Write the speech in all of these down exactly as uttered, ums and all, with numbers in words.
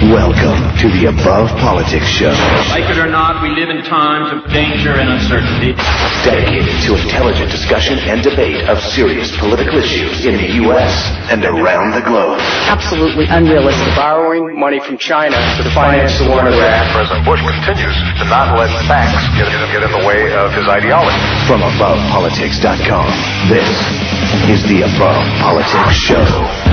Welcome to the Above Politics Show. Like it or not, we live in times of danger and uncertainty. Dedicated to intelligent discussion and debate of serious political issues in the U S and around the globe. Absolutely unrealistic. Borrowing money from China to finance the war in Iraq. President Bush continues to not let facts get, get in the way of his ideology. From above politics dot com, this is the Above Politics Show.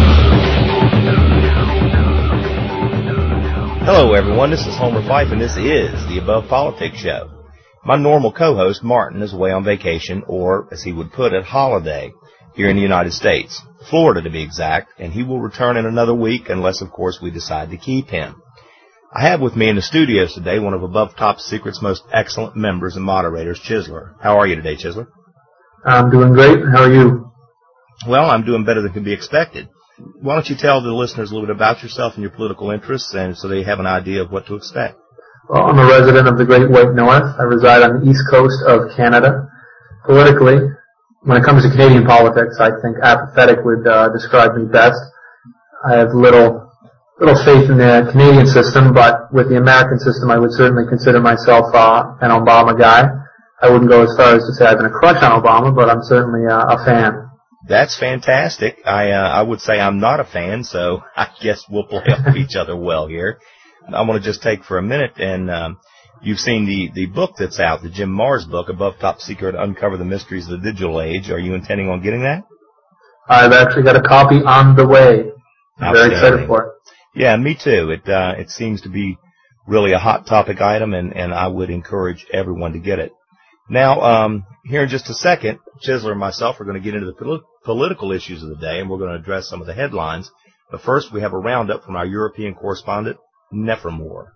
Hello everyone, this is Homer Fife and this is the Above Politics Show. My normal co-host Martin is away on vacation, or as he would put it, holiday, here in the United States, Florida to be exact, and he will return in another week unless of course we decide to keep him. I have with me in the studios today one of Above Top Secret's most excellent members and moderators, Chisler. How are you today, Chisler? I'm doing great. How are you? Well, I'm doing better than can be expected. Why don't you tell the listeners a little bit about yourself and your political interests, and so they have an idea of what to expect? Well, I'm a resident of the Great White North. I reside on the east coast of Canada. Politically, when it comes to Canadian politics, I think apathetic would uh, describe me best. I have little little faith in the Canadian system, but with the American system, I would certainly consider myself uh, an Obama guy. I wouldn't go as far as to say I've been a crush on Obama, but I'm certainly uh, a fan. That's fantastic. I uh, I would say I'm not a fan, so I guess we'll play off each other well here. I want to just take for a minute, and um, you've seen the, the book that's out, the Jim Marrs book, Above Top Secret, Uncover the Mysteries of the Digital Age. Are you intending on getting that? I've actually got a copy on the way. I'm very excited for it. Yeah, me too. It uh, it seems to be really a hot topic item, and, and I would encourage everyone to get it. Now, um, here in just a second, Chisler and myself are going to get into the pol- political issues of the day, and we're going to address some of the headlines. But first, we have a roundup from our European correspondent, Neff Moore.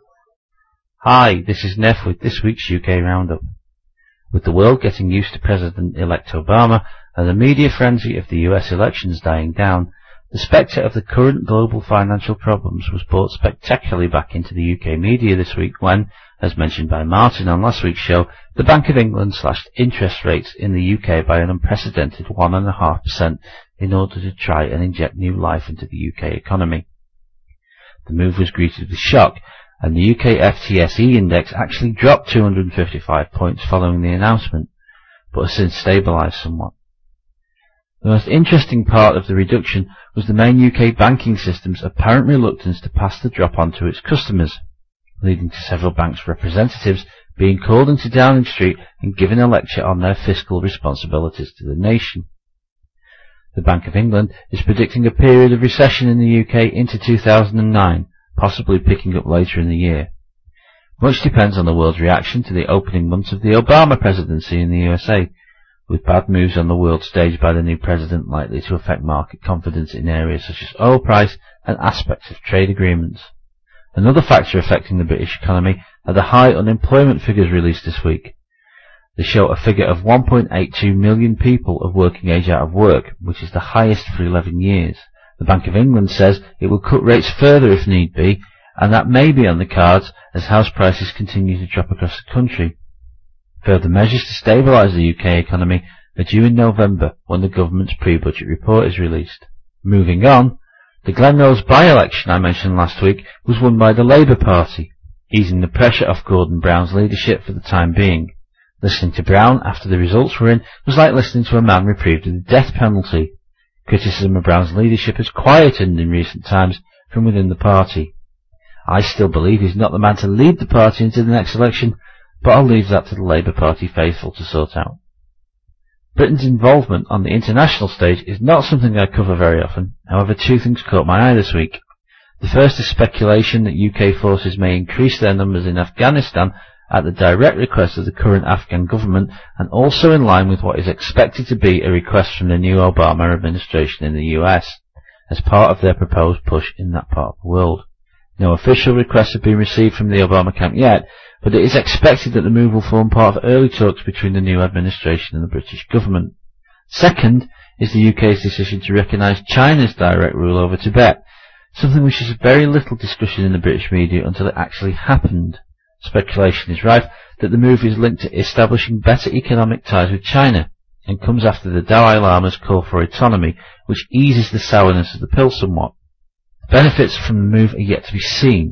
Hi, this is Neff with this week's U K Roundup. With the world getting used to President-elect Obama and the media frenzy of the U S elections dying down, the spectre of the current global financial problems was brought spectacularly back into the U K media this week when, as mentioned by Martin on last week's show, the Bank of England slashed interest rates in the U K by an unprecedented one point five percent in order to try and inject new life into the U K economy. The move was greeted with shock, and the U K F T S E index actually dropped two hundred fifty-five points following the announcement, but has since stabilised somewhat. The most interesting part of the reduction was the main U K banking system's apparent reluctance to pass the drop on to its customers, leading to several banks' representatives being called into Downing Street and given a lecture on their fiscal responsibilities to the nation. The Bank of England is predicting a period of recession in the U K into two thousand nine, possibly picking up later in the year. Much depends on the world's reaction to the opening months of the Obama presidency in the U S A, with bad moves on the world stage by the new president likely to affect market confidence in areas such as oil price and aspects of trade agreements. Another factor affecting the British economy are the high unemployment figures released this week. They show a figure of one point eight two million people of working age out of work, which is the highest for eleven years. The Bank of England says it will cut rates further if need be, and that may be on the cards as house prices continue to drop across the country. Further measures to stabilise the U K economy are due in November when the government's pre-budget report is released. Moving on, the Glenrose by-election I mentioned last week was won by the Labour Party, easing the pressure off Gordon Brown's leadership for the time being. Listening to Brown after the results were in was like listening to a man reprieved of the death penalty. Criticism of Brown's leadership has quietened in recent times from within the party. I still believe he's not the man to lead the party into the next election, but I'll leave that to the Labour Party faithful to sort out. Britain's involvement on the international stage is not something I cover very often. However, two things caught my eye this week. The first is speculation that U K forces may increase their numbers in Afghanistan at the direct request of the current Afghan government, and also in line with what is expected to be a request from the new Obama administration in the U S, as part of their proposed push in that part of the world. No official requests have been received from the Obama camp yet, but it is expected that the move will form part of early talks between the new administration and the British government. Second is the U K's decision to recognise China's direct rule over Tibet, something which is very little discussion in the British media until it actually happened. Speculation is rife that the move is linked to establishing better economic ties with China, and comes after the Dalai Lama's call for autonomy, which eases the sourness of the pill somewhat. The benefits from the move are yet to be seen,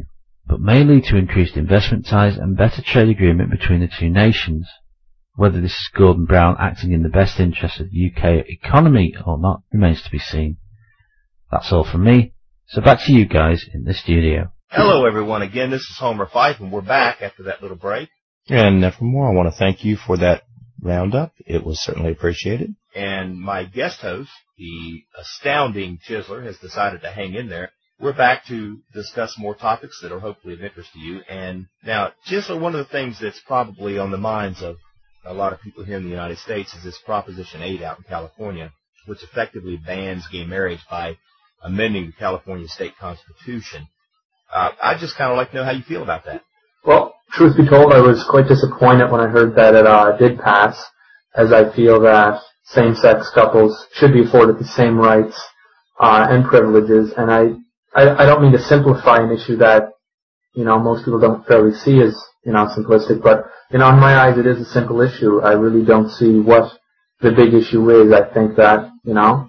but may lead to increased investment ties and better trade agreement between the two nations. Whether this is Gordon Brown acting in the best interest of the U K economy or not remains to be seen. That's all from me, so back to you guys in the studio. Hello everyone, again this is Homer Fife and we're back after that little break. And uh, for more, I want to thank you for that roundup. It was certainly appreciated. And my guest host, the astounding Chisler, has decided to hang in there. We're back to discuss more topics that are hopefully of interest to you. And now, Chisler, one of the things that's probably on the minds of a lot of people here in the United States is this Proposition eight out in California, which effectively bans gay marriage by amending the California state constitution. Uh, I'd just kind of like to know how you feel about that. Well, truth be told, I was quite disappointed when I heard that it uh, did pass, as I feel that same-sex couples should be afforded the same rights uh, and privileges. And I, I, I don't mean to simplify an issue that, you know, most people don't fairly see as, you know, simplistic. But, you know, in my eyes, it is a simple issue. I really don't see what the big issue is. I think that, you know,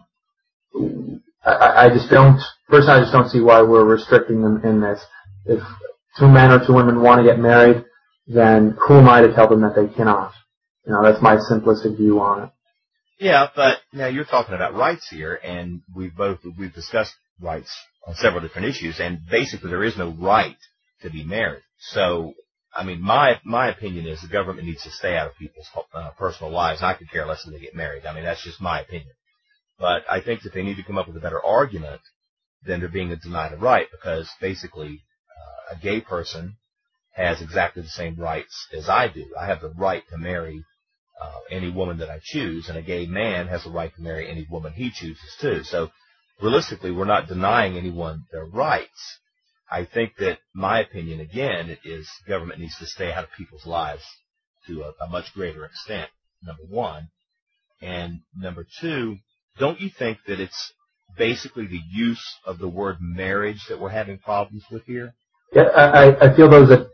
I, I just don't, personally, I just don't see why we're restricting them in this. If two men or two women want to get married, then who am I to tell them that they cannot? You know, that's my simplistic view on it. Yeah, but now you're talking about rights here, and we've both we've discussed rights on several different issues, and basically there is no right to be married. So, I mean, my my opinion is the government needs to stay out of people's uh, personal lives. I could care less if they get married. I mean, that's just my opinion. But I think that they need to come up with a better argument than they're being denied a right, because basically uh, a gay person has exactly the same rights as I do. I have the right to marry uh, any woman that I choose, and a gay man has the right to marry any woman he chooses too. So realistically, we're not denying anyone their rights. I think that my opinion, again, is government needs to stay out of people's lives to a, a much greater extent, number one. And number two, don't you think that it's basically the use of the word marriage that we're having problems with here? Yeah, I, I feel those that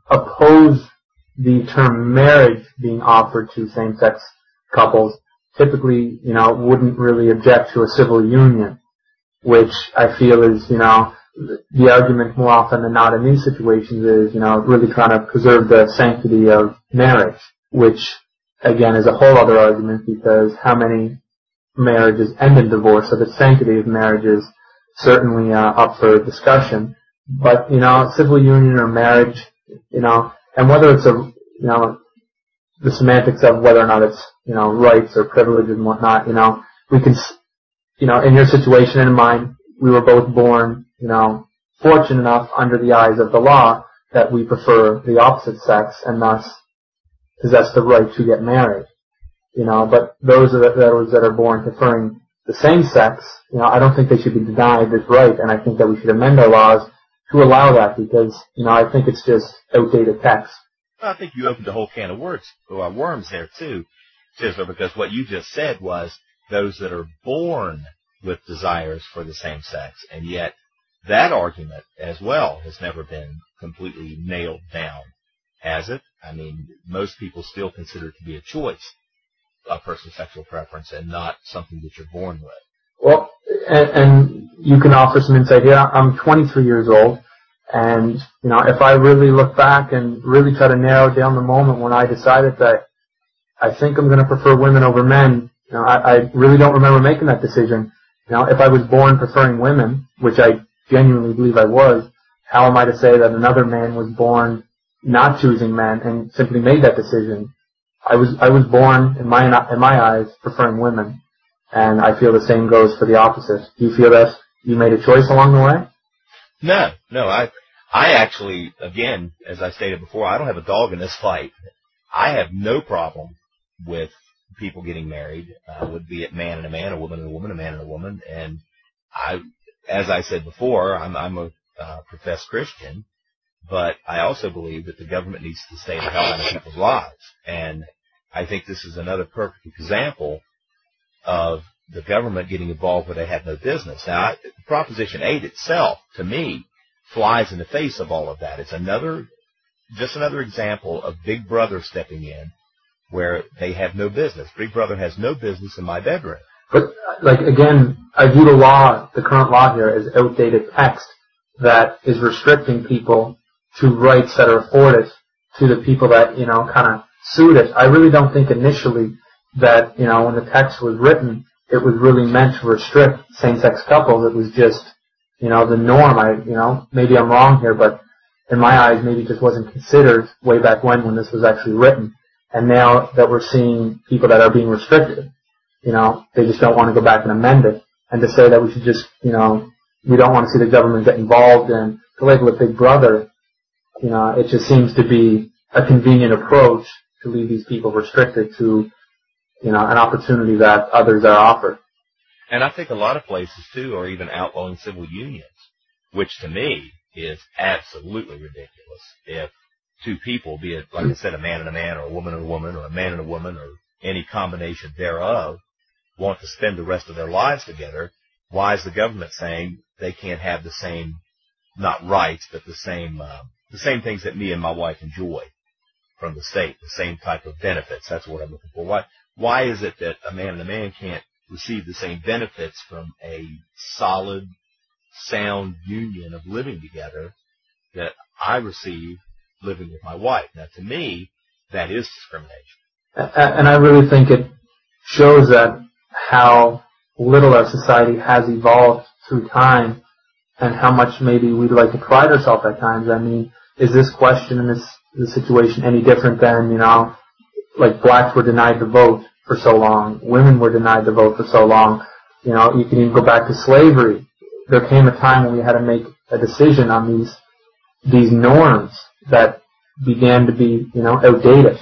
oppose the term marriage being offered to same-sex couples typically, you know, wouldn't really object to a civil union, which I feel is, you know, the argument more often than not in these situations is, you know, really trying to preserve the sanctity of marriage, which, again, is a whole other argument, because how many marriages end in divorce, so the sanctity of marriage is certainly uh, up for discussion. But, you know, civil union or marriage, you know, and whether it's a, you know, the semantics of whether or not it's, you know, rights or privileges and whatnot, you know, we can, you know, in your situation and in mine, we were both born, you know, fortunate enough under the eyes of the law that we prefer the opposite sex and thus possess the right to get married. You know, but those that, those that are born preferring the same sex, you know, I don't think they should be denied this right, and I think that we should amend our laws to allow that, because, you know, I think it's just outdated text. Well, I think you opened a whole can of words, or worms there too, Chisler, because what you just said was those that are born with desires for the same sex, and yet that argument as well has never been completely nailed down, has it? I mean, most people still consider it to be a choice, a person's sexual preference, and not something that you're born with. Well, and, and you can offer some insight here. I'm twenty-three years old, and, you know, if I really look back and really try to narrow down the moment when I decided that I think I'm going to prefer women over men, you know, I, I really don't remember making that decision. You know, if I was born preferring women, which I genuinely believe I was, how am I to say that another man was born not choosing men and simply made that decision? I was I was born, in my in my eyes, preferring women, and I feel the same goes for the opposite. Do you feel that you made a choice along the way? No, no. I I actually, again, as I stated before, I don't have a dog in this fight. I have no problem with people getting married, uh, would be it man and a man, a woman and a woman, a man and a woman. And I, as I said before, I'm, I'm a uh, professed Christian, but I also believe that the government needs to stay the hell out of people's lives. And I think this is another perfect example of the government getting involved where they have no business. Now, I, Proposition eight itself, to me, flies in the face of all of that. It's another, just another example of Big Brother stepping in where they have no business. Big Brother has no business in my bedroom. But, like, again, I view the law, the current law here, as outdated text that is restricting people to rights that are afforded to the people that, you know, kind of sued it. I really don't think initially that, you know, when the text was written, it was really meant to restrict same-sex couples. It was just, you know, the norm. I, you know, maybe I'm wrong here, but in my eyes, maybe it just wasn't considered way back when, when this was actually written. And now that we're seeing people that are being restricted, you know, they just don't want to go back and amend it. And to say that we should just, you know, we don't want to see the government get involved and to label it Big Brother, you know, it just seems to be a convenient approach to leave these people restricted to, you know, an opportunity that others are offered. And I think a lot of places, too, are even outlawing civil unions, which to me is absolutely ridiculous. If two people, be it, like I said, a man and a man, or a woman and a woman, or a man and a woman, or any combination thereof, want to spend the rest of their lives together, why is the government saying they can't have the same, not rights, but the same, uh, the same things that me and my wife enjoy from the state, the same type of benefits? That's what I'm looking for. Why, why is it that a man and a man can't receive the same benefits from a solid, sound union of living together that I receive living with my wife? Now, to me, that is discrimination. And I really think it shows that how little our society has evolved through time and how much maybe we'd like to pride ourselves at times. I mean, is this question in this, this situation any different than, you know, like blacks were denied the vote for so long, women were denied the vote for so long. You know, you can even go back to slavery. There came a time when we had to make a decision on these these norms that began to be, you know, outdated.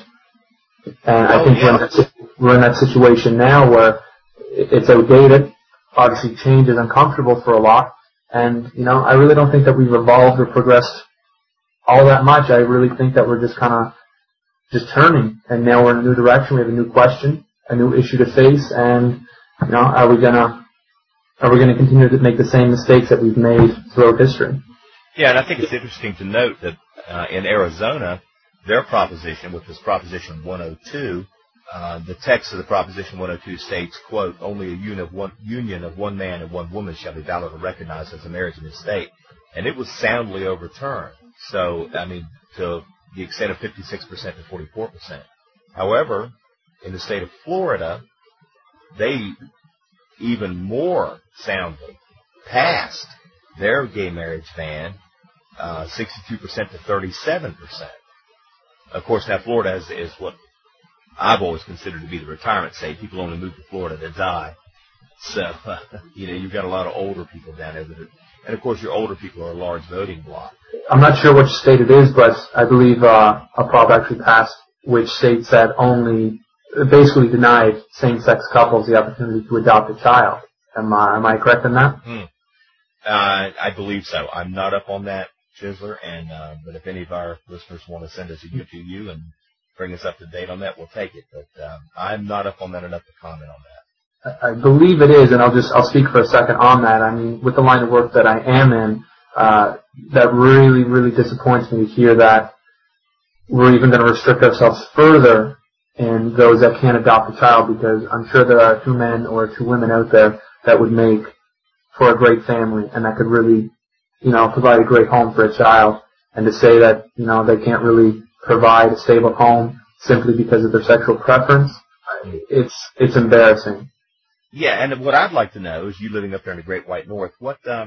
And I think we're in, that, we're in that situation now where it's outdated. Obviously, change is uncomfortable for a lot. And, you know, I really don't think that we've evolved or progressed all that much. I really think that we're just kind of just turning. And now we're in a new direction. We have a new question, a new issue to face. And, you know, are we going to are we going to continue to make the same mistakes that we've made throughout history? Yeah, and I think it's interesting to note that uh, in Arizona, their proposition, which was Proposition one oh two, uh, the text of the Proposition one oh two states, quote, only a union of, one, union of one man and one woman shall be valid or recognized as a marriage in this state. And it was soundly overturned. So, I mean, to the extent of fifty-six percent to forty-four percent. However, in the state of Florida, they even more soundly passed their gay marriage ban, uh, sixty-two percent to thirty-seven percent. Of course, now Florida is, is what I've always considered to be the retirement state. People only move to Florida to die. So, uh, you know, you've got a lot of older people down there that are, and of course your older people are a large voting bloc. I'm not sure which state it is, but I believe uh, a prop actually passed which states that only basically denied same-sex couples the opportunity to adopt a child. Am I, am I correct in that? Hmm. Uh, I believe so. I'm not up on that, Chisler, and uh, but if any of our listeners want to send us a U T U and bring us up to date on that, we'll take it. But um, I'm not up on that enough to comment on that. I believe it is, and I'll just I'll speak for a second on that. I mean, with the line of work that I am in, uh, that really, really disappoints me to hear that we're even going to restrict ourselves further in those that can't adopt a child, because I'm sure there are two men or two women out there that would make for a great family and that could really, you know, provide a great home for a child. And to say that, you know, they can't really provide a stable home simply because of their sexual preference, it's it's embarrassing. Yeah, and what I'd like to know is, you living up there in the Great White North, what uh,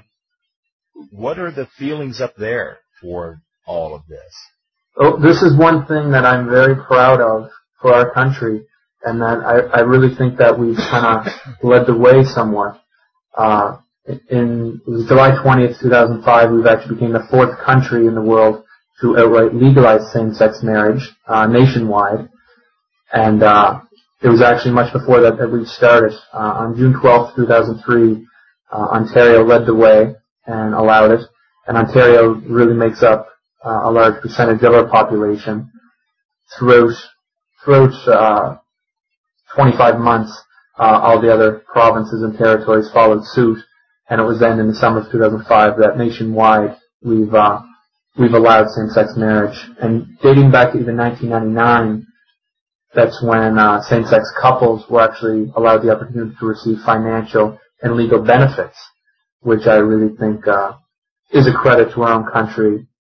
what are the feelings up there for all of this? Oh, this is one thing that I'm very proud of for our country, and that I, I really think that we've kind of led the way somewhat. Uh, in it was July twentieth, two thousand five, we've actually became the fourth country in the world to outright legalize same-sex marriage uh, nationwide, and uh, it was actually much before that that we started. Uh, on June twelfth, two thousand three, uh, Ontario led the way and allowed it, and Ontario really makes up uh, a large percentage of our population. Throughout throughout uh, twenty-five months, uh, all the other provinces and territories followed suit, and it was then in the summer of two thousand five that nationwide we've uh, we've allowed same-sex marriage. And dating back to even nineteen ninety-nine, that's when uh, same-sex couples were actually allowed the opportunity to receive financial and legal benefits, which I really think uh, is a credit to our own country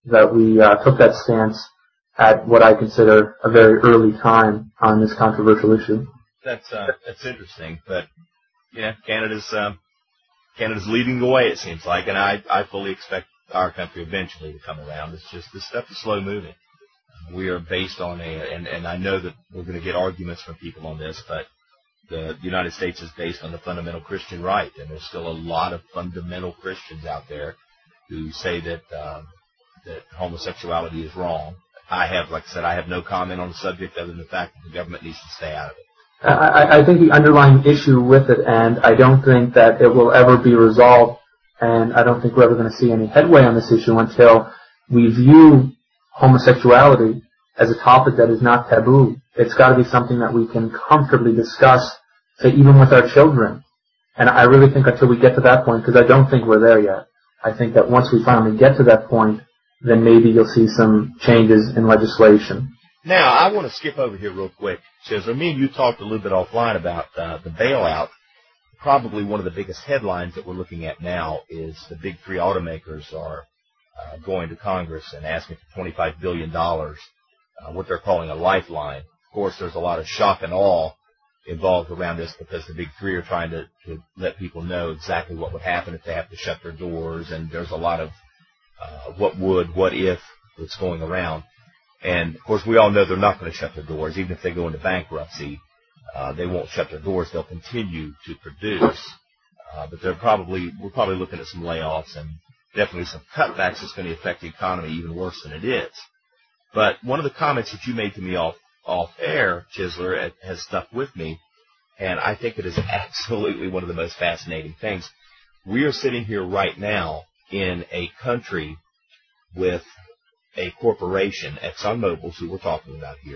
that we uh, took that stance at what I consider a very early time on this controversial issue. That's uh, that's interesting, but yeah, Canada's um, Canada's leading the way, it seems like, and I I fully expect our country eventually to come around. It's just this stuff is slow moving. We are based on a, and and I know that we're going to get arguments from people on this, but the United States is based on the fundamental Christian right, and there's still a lot of fundamental Christians out there who say that um, that homosexuality is wrong. I have, like I said, I have no comment on the subject other than the fact that the government needs to stay out of it. I, I think the underlying issue with it, and I don't think that it will ever be resolved, and I don't think we're ever going to see any headway on this issue until we view homosexuality as a topic that is not taboo. It's got to be something that we can comfortably discuss, say, even with our children. And I really think until we get to that point, because I don't think we're there yet, I think that once we finally get to that point, then maybe you'll see some changes in legislation. Now, I want to skip over here real quick, Chisler. Me and you talked a little bit offline about uh, the bailout. Probably one of the biggest headlines that we're looking at now is the big three automakers are uh, going to Congress and asking for twenty-five billion dollars, uh, what they're calling a lifeline. Of course, there's a lot of shock and awe involved around this because the big three are trying to, to let people know exactly what would happen if they have to shut their doors, and there's a lot of uh, what would, what if that's going around. And, of course, we all know they're not going to shut their doors. Even if they go into bankruptcy, uh, they won't shut their doors. They'll continue to produce. Uh, but they're probably, we're probably looking at some layoffs and definitely some cutbacks that's going to affect the economy even worse than it is. But one of the comments that you made to me off, off air, Chisler, has stuck with me, and I think it is absolutely one of the most fascinating things. We are sitting here right now in a country with a corporation, ExxonMobil, who we're talking about here,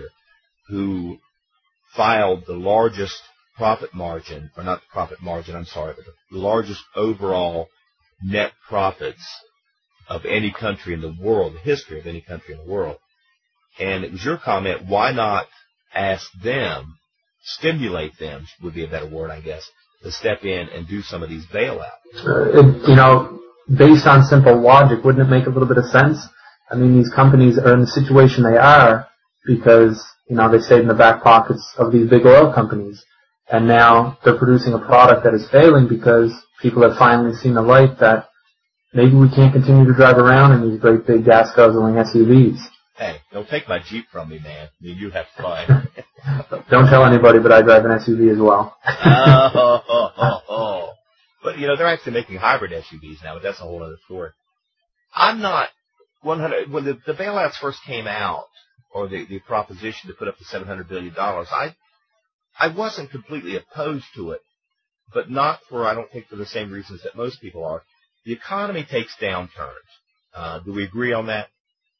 who filed the largest profit margin, or not the profit margin, I'm sorry, but the largest overall net profits of any country in the world, the history of any country in the world. And it was your comment, why not ask them, stimulate them, would be a better word, I guess, to step in and do some of these bailouts? Uh, it, you know, based on simple logic, wouldn't it make a little bit of sense? I mean, these companies are in the situation they are because, you know, they stayed in the back pockets of these big oil companies. And now they're producing a product that is failing because people have finally seen the light that maybe we can't continue to drive around in these great big gas-guzzling S U Vs. Hey, don't take my Jeep from me, man. I mean, you have fun. Don't tell anybody, but I drive an S U V as well. oh, oh, oh, oh. But, you know, they're actually making hybrid S U Vs now, but that's a whole other story. I'm not one hundred when the, the bailouts first came out, or the, the proposition to put up the seven hundred billion dollars, I I wasn't completely opposed to it, but not for, I don't think, for the same reasons that most people are. The economy takes downturns. Uh, do we agree on that?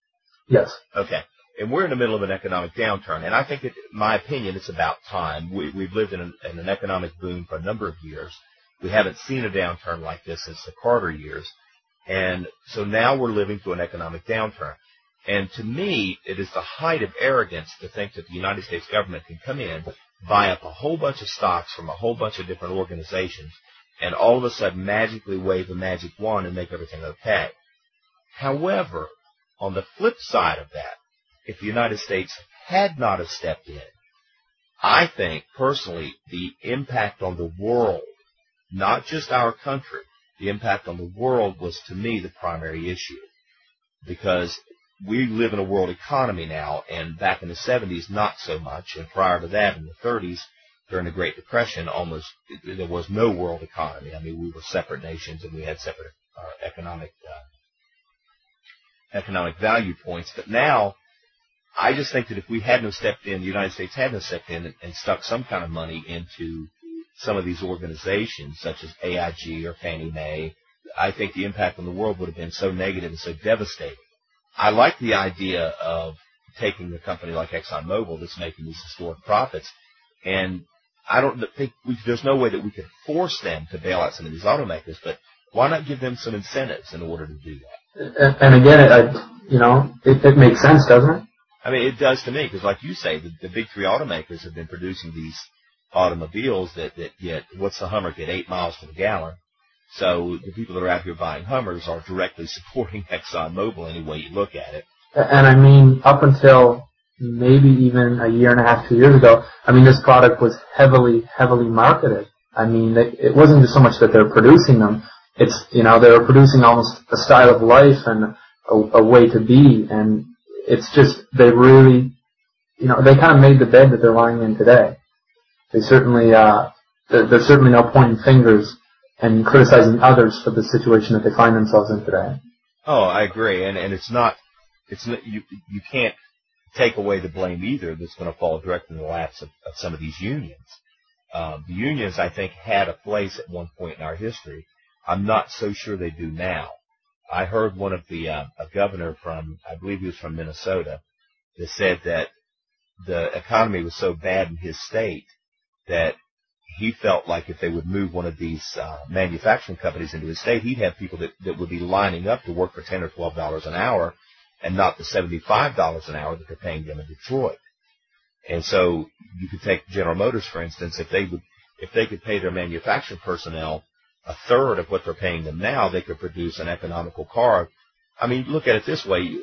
Yes. Okay. And we're in the middle of an economic downturn, and I think, it, in my opinion, it's about time. We, we've lived in an, in an economic boom for a number of years. We haven't seen a downturn like this since the Carter years. And so now we're living through an economic downturn. And to me, it is the height of arrogance to think that the United States government can come in, buy up a whole bunch of stocks from a whole bunch of different organizations, and all of a sudden magically wave a magic wand and make everything okay. However, on the flip side of that, if the United States had not have stepped in, I think, personally, the impact on the world, not just our country, the impact on the world was, to me, the primary issue. Because we live in a world economy now, and back in the seventies, not so much, and prior to that, in the thirties, during the Great Depression, almost there was no world economy. I mean, we were separate nations, and we had separate uh, economic uh, economic value points. But now, I just think that if we hadn't stepped in, the United States hadn't stepped in and, and stuck some kind of money into some of these organizations, such as A I G or Fannie Mae, I think the impact on the world would have been so negative and so devastating. I like the idea of taking a company like ExxonMobil that's making these historic profits, and I don't think we, there's no way that we could force them to bail out some of these automakers, but why not give them some incentives in order to do that? And, and again, it, I, you know, it, it makes sense, doesn't it? I mean, it does to me, because like you say, the, the big three automakers have been producing these automobiles that, that get, what's the Hummer get, eight miles to the gallon. So the people that are out here buying Hummers are directly supporting ExxonMobil any way you look at it. And I mean, up until maybe even a year and a half, two years ago, I mean, this product was heavily, heavily marketed. I mean, they, it wasn't just so much that they're producing them. It's, you know, they were producing almost a style of life and a, a way to be. And it's just, they really, you know, they kind of made the bed that they're lying in today. They certainly, uh, there, there's certainly no pointing fingers and criticizing others for the situation that they find themselves in today. Oh, I agree. And, and it's not, it's not, you, you can't take away the blame either that's going to fall directly in the laps of, of some of these unions. Uh, the unions, I think, had a place at one point in our history. I'm not so sure they do now. I heard one of the, uh, a governor from, I believe he was from Minnesota, that said that the economy was so bad in his state that he felt like if they would move one of these uh, manufacturing companies into his state, he'd have people that, that would be lining up to work for ten or twelve dollars an hour and not the seventy-five dollars an hour that they're paying them in Detroit. And so you could take General Motors, for instance, if they would, if they could pay their manufacturing personnel a third of what they're paying them now, they could produce an economical car. I mean, look at it this way.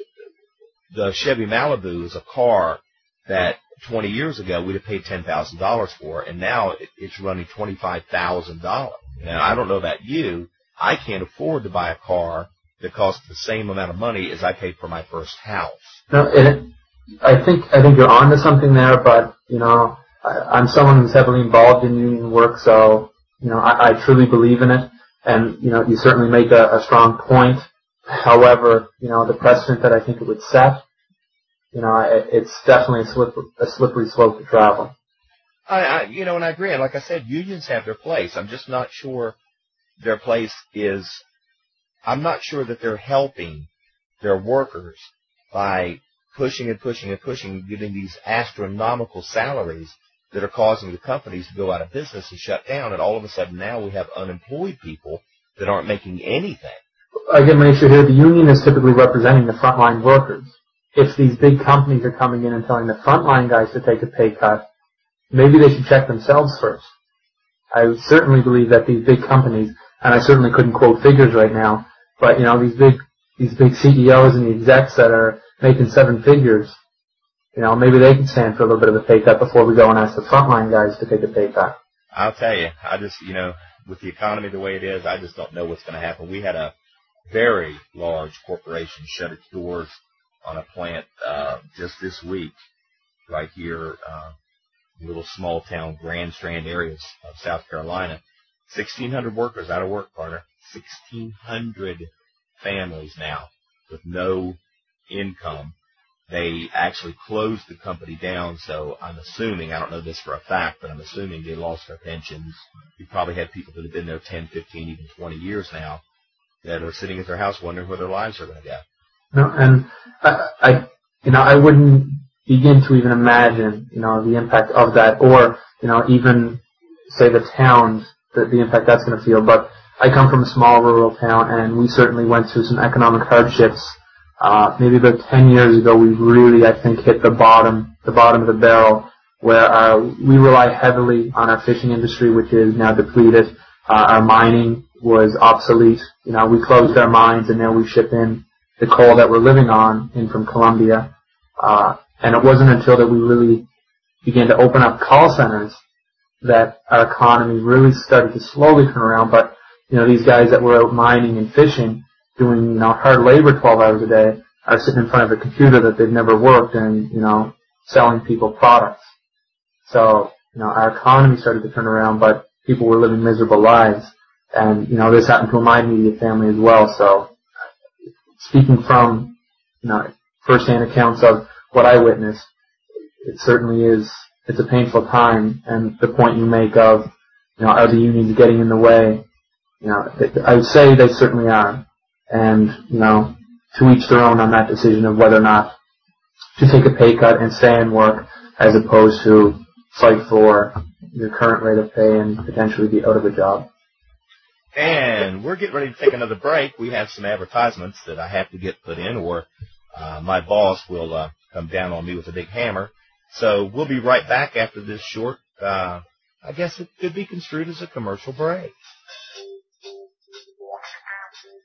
The Chevy Malibu is a car that twenty years ago we'd have paid ten thousand dollars for, and now it's running twenty-five thousand dollars. Now, I don't know about you. I can't afford to buy a car that costs the same amount of money as I paid for my first house. No, it, I think I think you're onto something there, but, you know, I, I'm someone who's heavily involved in union work, so, you know, I, I truly believe in it, and, you know, you certainly make a, a strong point. However, you know, the precedent that I think it would set, you know, it, it's definitely a slippery, a slippery slope to travel. I, I, you know, and I agree. And like I said, unions have their place. I'm just not sure their place is, I'm not sure that they're helping their workers by pushing and pushing and pushing, giving these astronomical salaries that are causing the companies to go out of business and shut down. And all of a sudden now we have unemployed people that aren't making anything. I get my issue here. The union is typically representing the frontline workers. If these big companies are coming in and telling the frontline guys to take a pay cut, maybe they should check themselves first. I certainly believe that these big companies, and I certainly couldn't quote figures right now, but, you know, these big these big C E Os and the execs that are making seven figures, you know, maybe they can stand for a little bit of a pay cut before we go and ask the frontline guys to take a pay cut. I'll tell you, I just, you know, with the economy the way it is, I just don't know what's going to happen. We had a very large corporation shut its doors on a plant uh, just this week right here, uh, little small town Grand Strand areas of South Carolina. sixteen hundred workers out of work, partner. sixteen hundred families now with no income. They actually closed the company down, so I'm assuming, I don't know this for a fact, but I'm assuming they lost their pensions. You probably had people that have been there ten, fifteen, even twenty years now that are sitting at their house wondering where their lives are going to go. No, and I, I, you know, I wouldn't begin to even imagine, you know, the impact of that, or, you know, even say the towns, the, the impact that's going to feel. But I come from a small rural town, and we certainly went through some economic hardships. Uh, maybe about ten years ago, we really, I think, hit the bottom, the bottom of the barrel, where uh, we rely heavily on our fishing industry, which is now depleted. Uh, our mining was obsolete. You know, we closed our mines, and now we ship in the coal that we're living on in from Colombia. Uh, and it wasn't until that we really began to open up call centers that our economy really started to slowly turn around. But, you know, these guys that were out mining and fishing, doing, you know, hard labor twelve hours a day, are sitting in front of a computer that they've never worked and, you know, selling people products. So, you know, our economy started to turn around, but people were living miserable lives. And, you know, this happened to my immediate family as well. So, speaking from, you know, first-hand accounts of what I witnessed, it certainly is, it's a painful time. And the point you make of, you know, are the unions getting in the way? You know, I would say they certainly are. And, you know, to each their own on that decision of whether or not to take a pay cut and stay in work as opposed to fight for your current rate of pay and potentially be out of a job. And we're getting ready to take another break. We have some advertisements that I have to get put in, or uh, my boss will uh, come down on me with a big hammer. So we'll be right back after this short, uh, I guess it could be construed as a commercial break.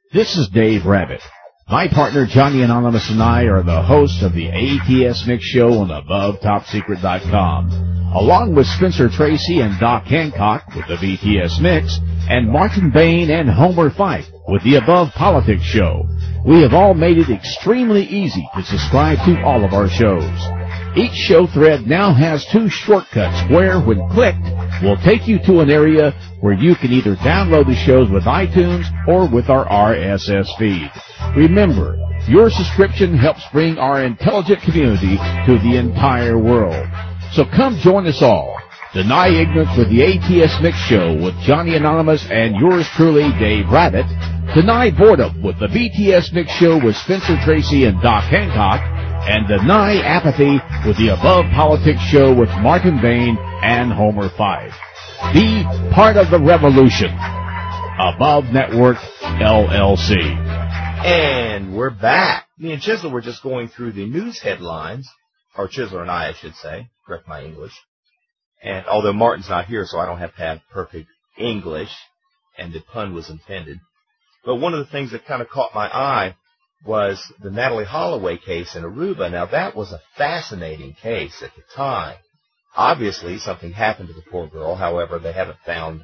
This is Dave Rabbit. My partner Johnny Anonymous and I are the hosts of the A T S Mix Show on above top secret dot com, along with Spencer Tracy and Doc Hancock with the V T S Mix, and Martin Bain and Homer Fife with the Above Politics Show. We have all made it extremely easy to subscribe to all of our shows. Each show thread now has two shortcuts where, when clicked, will take you to an area where you can either download the shows with iTunes or with our R S S feed. Remember, your subscription helps bring our intelligent community to the entire world. So come join us all. Deny Ignorance with the A T S Mix Show with Johnny Anonymous and yours truly, Dave Rabbit. Deny Boredom with the V T S Mix Show with Spencer Tracy and Doc Hancock. And Deny Apathy with the Above Politics Show with Martin Bain and Homer Fife. Be part of the revolution. Above Network, L L C. And we're back. Me and Chisler were just going through the news headlines, or Chisler and I, I should say, correct my English. And although Martin's not here, so I don't have to have perfect English, and the pun was intended. But one of the things that kind of caught my eye was the Natalee Holloway case in Aruba. Now, that was a fascinating case at the time. Obviously, something happened to the poor girl. However, they haven't found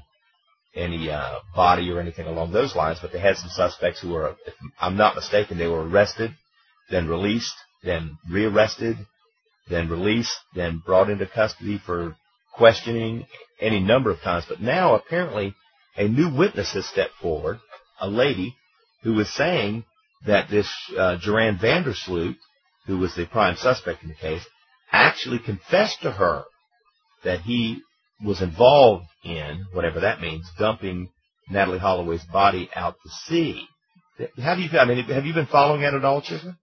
any uh, body or anything along those lines, but they had some suspects who were, if I'm not mistaken, they were arrested, then released, then rearrested, then released, then brought into custody for questioning any number of times. But now, apparently, a new witness has stepped forward, a lady who was saying that this uh, Duran Vandersloot, who was the prime suspect in the case, actually confessed to her that he was involved in, whatever that means, dumping Natalee Holloway's body out to sea. How do you, I mean, have you been following that at all, Chisholm?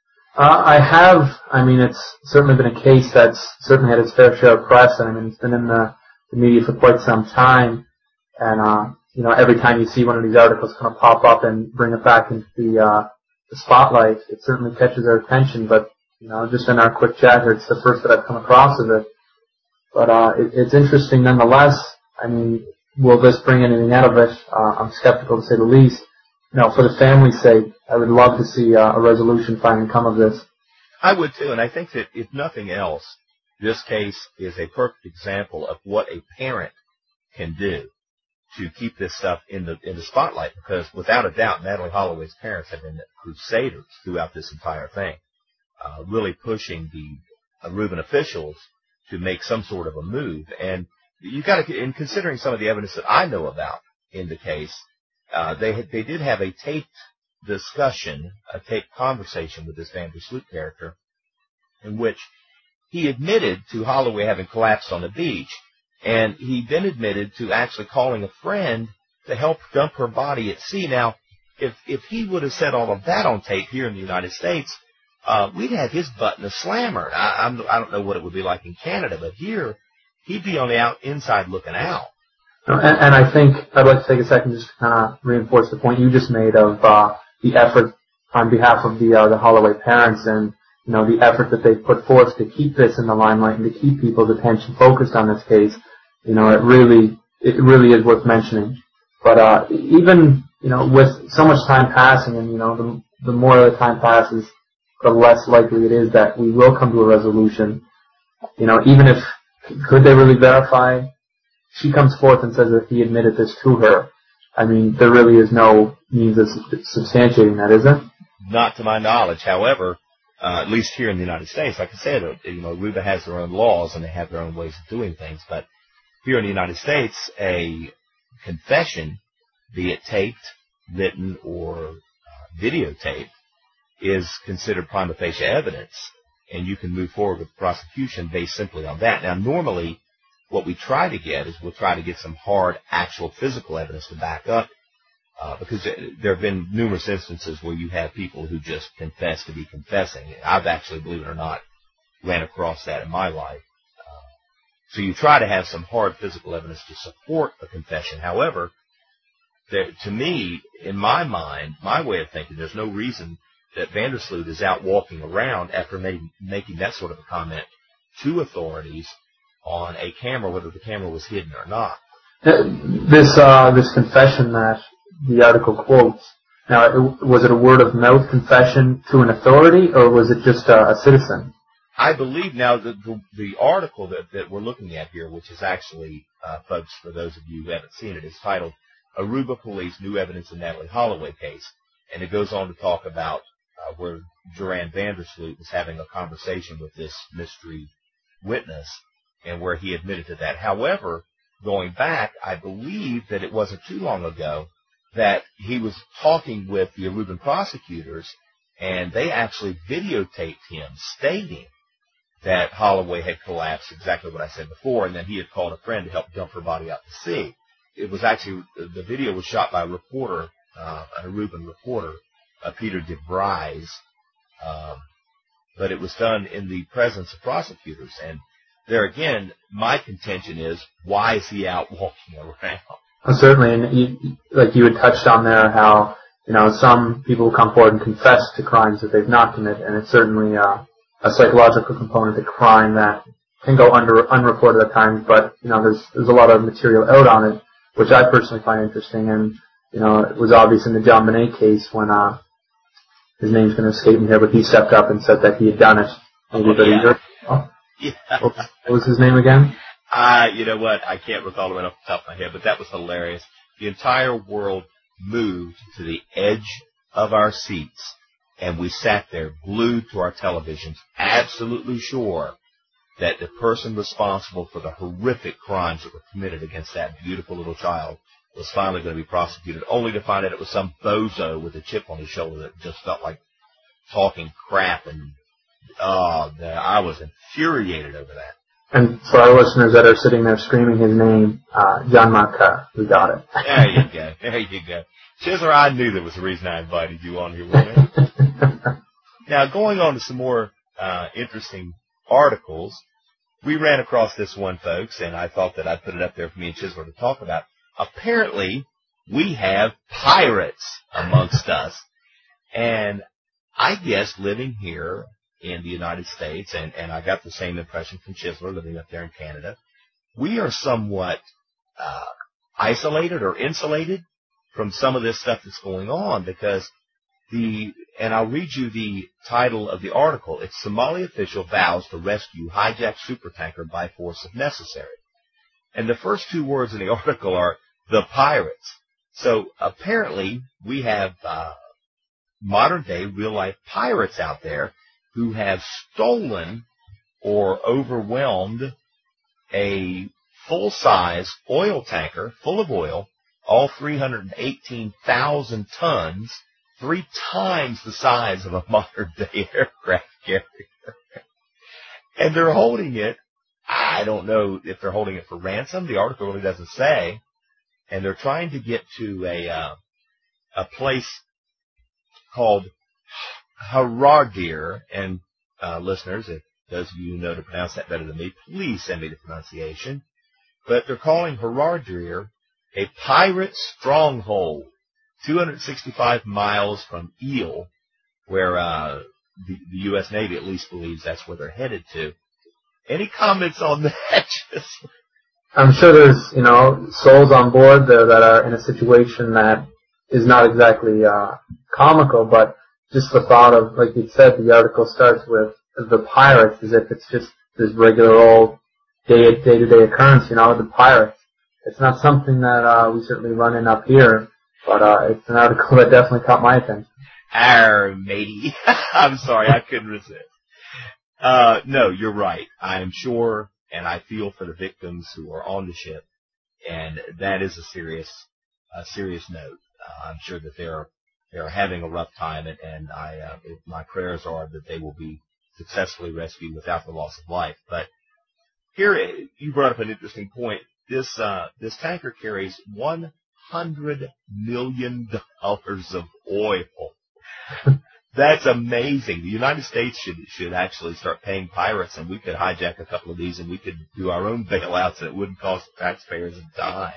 Uh, I have. I mean, it's certainly been a case that's certainly had its fair share of press, and I mean, it's been in the, the media for quite some time. And, uh, you know, every time you see one of these articles kind of pop up and bring it back into the, uh, the spotlight, it certainly catches our attention. But, you know, just in our quick chat here, it's the first that I've come across of it. But, uh, it, it's interesting nonetheless. I mean, will this bring anything out of it? Uh, I'm skeptical to say the least. You know, for the family's sake, I would love to see uh, a resolution finally come of this. I would too, and I think that if nothing else, this case is a perfect example of what a parent can do to keep this stuff in the in the spotlight, because without a doubt, Natalee Holloway's parents have been crusaders throughout this entire thing, uh, really pushing the Aruban officials to make some sort of a move. And you got to, in considering some of the evidence that I know about in the case, uh, they had, they did have a taped discussion, a taped conversation with this Vandersloot character, in which he admitted to Holloway having collapsed on the beach. And he then admitted to actually calling a friend to help dump her body at sea. Now, if if he would have said all of that on tape here in the United States, uh, we'd have his butt in a slammer. I, I'm, I don't know what it would be like in Canada, but here, he'd be on the out inside looking out. And, and I think I'd like to take a second just to kind of reinforce the point you just made of uh, the effort on behalf of the uh, the Holloway parents, and you know the effort that they've put forth to keep this in the limelight and to keep people's attention focused on this case. You know, it really, it really is worth mentioning. But, uh, even, you know, with so much time passing and, you know, the, the more the time passes, the less likely it is that we will come to a resolution. You know, even if, could they really verify? She comes forth and says that he admitted this to her. I mean, there really is no means of substantiating that, is there? Not to my knowledge. However, uh, at least here in the United States, like I said, you know, Aruba has their own laws and they have their own ways of doing things, but here in the United States, a confession, be it taped, written, or uh, videotaped, is considered prima facie evidence, and you can move forward with the prosecution based simply on that. Now, normally, what we try to get is we'll try to get some hard, actual physical evidence to back up, uh, because there have been numerous instances where you have people who just confess to be confessing. I've actually, believe it or not, ran across that in my life. So you try to have some hard physical evidence to support a confession. However, there, to me, in my mind, my way of thinking, there's no reason that Vandersloot is out walking around after making, making that sort of a comment to authorities on a camera, whether the camera was hidden or not. This uh, this confession that the article quotes, Now, it, was it a word of mouth confession to an authority, or was it just a, a citizen? I believe now that the, the article that, that we're looking at here, which is actually, uh, folks, for those of you who haven't seen it, is titled Aruba Police New Evidence in Natalee Holloway Case. And it goes on to talk about uh, where Duran Vandersloot was having a conversation with this mystery witness and where he admitted to that. However, going back, I believe that it wasn't too long ago that he was talking with the Aruban prosecutors, and they actually videotaped him stating that Holloway had collapsed, exactly what I said before, and then he had called a friend to help dump her body out to sea. It was actually, the video was shot by a reporter, uh, an Aruban reporter, uh, Peter DeVries, um, but it was done in the presence of prosecutors. And there again, my contention is, why is he out walking around? Well, certainly, and you, like you had touched on there, how, you know, some people come forward and confess to crimes that they've not committed, and it's certainly uh, a psychological component to crime that can go under unreported at times, but, you know, there's there's a lot of material out on it, which I personally find interesting, and, you know, it was obvious in the John Bonet case when, uh, his name's going to escape me here, but he stepped up and said that he had done it. Maybe oh, yeah. year ago. Yeah. What was his name again? Uh, you know what? I can't recall it right off the top of my head, but that was hilarious. The entire world moved to the edge of our seats, and we sat there glued to our televisions, absolutely sure that the person responsible for the horrific crimes that were committed against that beautiful little child was finally going to be prosecuted, only to find out it was some bozo with a chip on his shoulder that just felt like talking crap, and oh, I was infuriated over that. And for our listeners that are sitting there screaming his name, uh, John Marcotte, we got it. There you go. There you go. Chisler, I knew there was a reason I invited you on here, wasn't it? Now, going on to some more uh, interesting articles, we ran across this one, folks, and I thought that I'd put it up there for me and Chisler to talk about. Apparently, we have pirates amongst us. And I guess living here in the United States, and, and I got the same impression from Chisler living up there in Canada, we are somewhat uh, isolated or insulated from some of this stuff that's going on, because the, and I'll read you the title of the article. It's Somali official vows to rescue hijacked supertanker by force if necessary. And the first two words in the article are the pirates. So apparently we have uh, modern day real life pirates out there who have stolen or overwhelmed a full-size oil tanker full of oil, all three hundred eighteen thousand tons, three times the size of a modern-day aircraft carrier. And they're holding it, I don't know if they're holding it for ransom. The article really doesn't say. And they're trying to get to a uh, a place called Haradir, and uh, listeners, if those of you who know to pronounce that better than me, please send me the pronunciation. But they're calling Haradir a pirate stronghold, two hundred sixty-five miles from Eel, where uh, the, the U S Navy at least believes that's where they're headed to. Any comments on that? I'm sure there's, you know, souls on board there that are in a situation that is not exactly uh, comical, but just the thought of, like you said, the article starts with the pirates as if it's just this regular old day, day-to-day occurrence, you know, the pirates. It's not something that uh, we certainly run in up here, but uh, it's an article that definitely caught my attention. Arr, matey. I'm sorry, I couldn't resist. Uh, no, you're right. I am sure, and I feel for the victims who are on the ship, and that is a serious, a serious note. Uh, I'm sure that they're they're having a rough time, and, and I, uh, my prayers are that they will be successfully rescued without the loss of life. But here, you brought up an interesting point. This uh, this tanker carries one hundred million dollars of oil. That's amazing. The United States should should actually start paying pirates, and we could hijack a couple of these, and we could do our own bailouts, and it wouldn't cost the taxpayers a dime.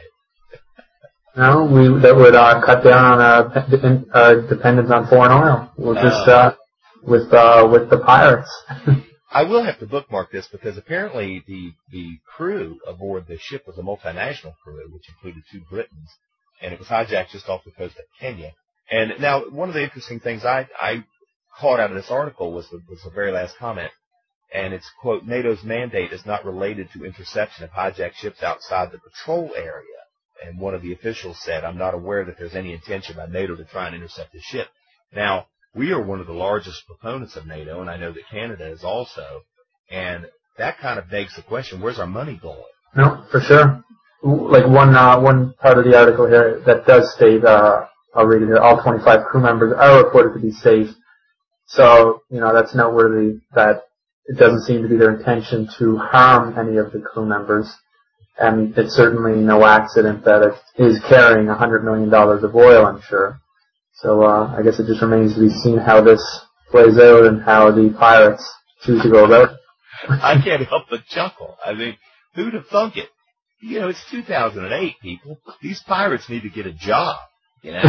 No, we that would uh, cut down on our uh, dependence on foreign oil. We'll just uh, with uh, with the pirates. I will have to bookmark this because apparently the the crew aboard the ship was a multinational crew, which included two Britons, and it was hijacked just off the coast of Kenya. And now, one of the interesting things I, I caught out of this article was the, was the very last comment. And it's, quote, NATO's mandate is not related to interception of hijacked ships outside the patrol area. And one of the officials said, I'm not aware that there's any intention by NATO to try and intercept the ship. Now, we are one of the largest proponents of NATO, and I know that Canada is also. And that kind of begs the question, where's our money going? No, for sure. Like one uh, one part of the article here that does state, uh, I'll read it here, all twenty-five crew members are reported to be safe. So, you know, that's noteworthy that it doesn't seem to be their intention to harm any of the crew members. And it's certainly no accident that it is carrying one hundred million dollars of oil, I'm sure. So uh, I guess it just remains to be seen how this plays out and how the pirates choose to go about it. I can't help but chuckle. I mean, who'd have thunk it? You know, it's two thousand eight, people. These pirates need to get a job, you know?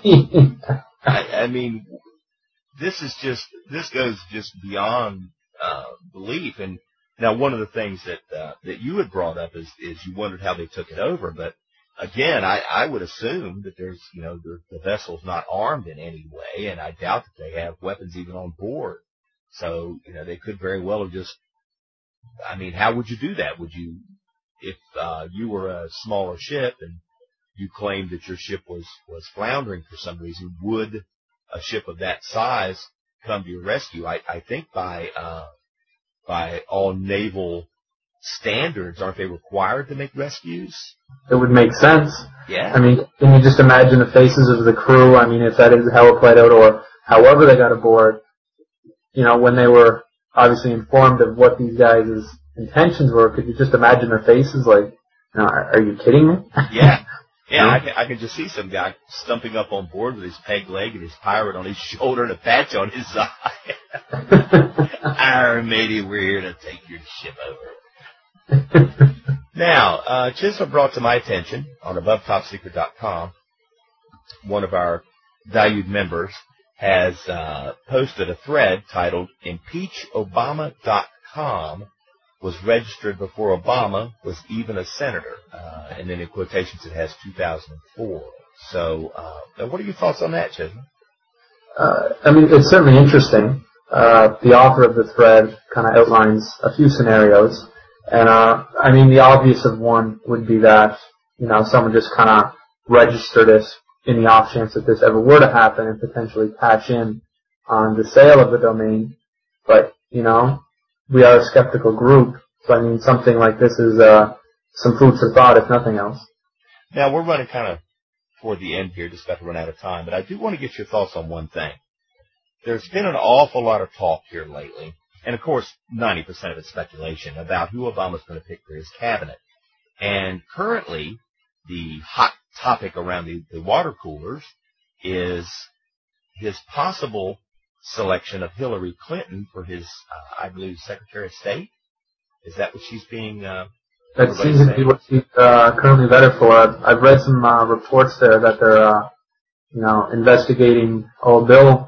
I, I mean, this is just, this goes just beyond uh, belief. And now one of the things that uh, that you had brought up is, is you wondered how they took it over. But again, I, I would assume that there's, you know, the, the vessel's not armed in any way, and I doubt that they have weapons even on board. So, you know, they could very well have just, I mean, how would you do that? Would you, if uh, you were a smaller ship and you claimed that your ship was, was floundering for some reason, would a ship of that size come to your rescue? I, I think by uh, by all naval standards, aren't they required to make rescues? It would make sense. Yeah. I mean, can you just imagine the faces of the crew? I mean, if that is how it played out, or however they got aboard, you know, when they were obviously informed of what these guys' intentions were, could you just imagine their faces like, you know, are, are you kidding me? Yeah. Yeah, I can, I can just see some guy stumping up on board with his peg leg and his pirate on his shoulder and a patch on his eye. Arr, matey, we're here to take your ship over. Now, uh, Chisholm brought to my attention on above top secret dot com, one of our valued members has uh, posted a thread titled impeach obama dot com was registered before Obama was even a senator. Uh, and then in quotations it has two thousand four. So uh, what are your thoughts on that, Chisholm? Uh, I mean, it's certainly interesting. Uh, the author of the thread kind of outlines a few scenarios. And, uh, I mean, the obvious of one would be that, you know, someone just kind of registered it in the off chance that this ever were to happen and potentially cash in on the sale of the domain. But, you know, we are a skeptical group, so I mean, something like this is uh, some food for thought, if nothing else. Now, we're running kind of toward the end here, just about to run out of time, but I do want to get your thoughts on one thing. There's been an awful lot of talk here lately, and of course, ninety percent of it's speculation, about who Obama's going to pick for his cabinet. And currently, the hot topic around the, the water coolers is his possible selection of Hillary Clinton for his, uh, I believe, Secretary of State. Is that what she's being? Uh, that seems to be what she's uh, currently vetted for. I've, I've read some uh, reports there that they're, uh, you know, investigating old Bill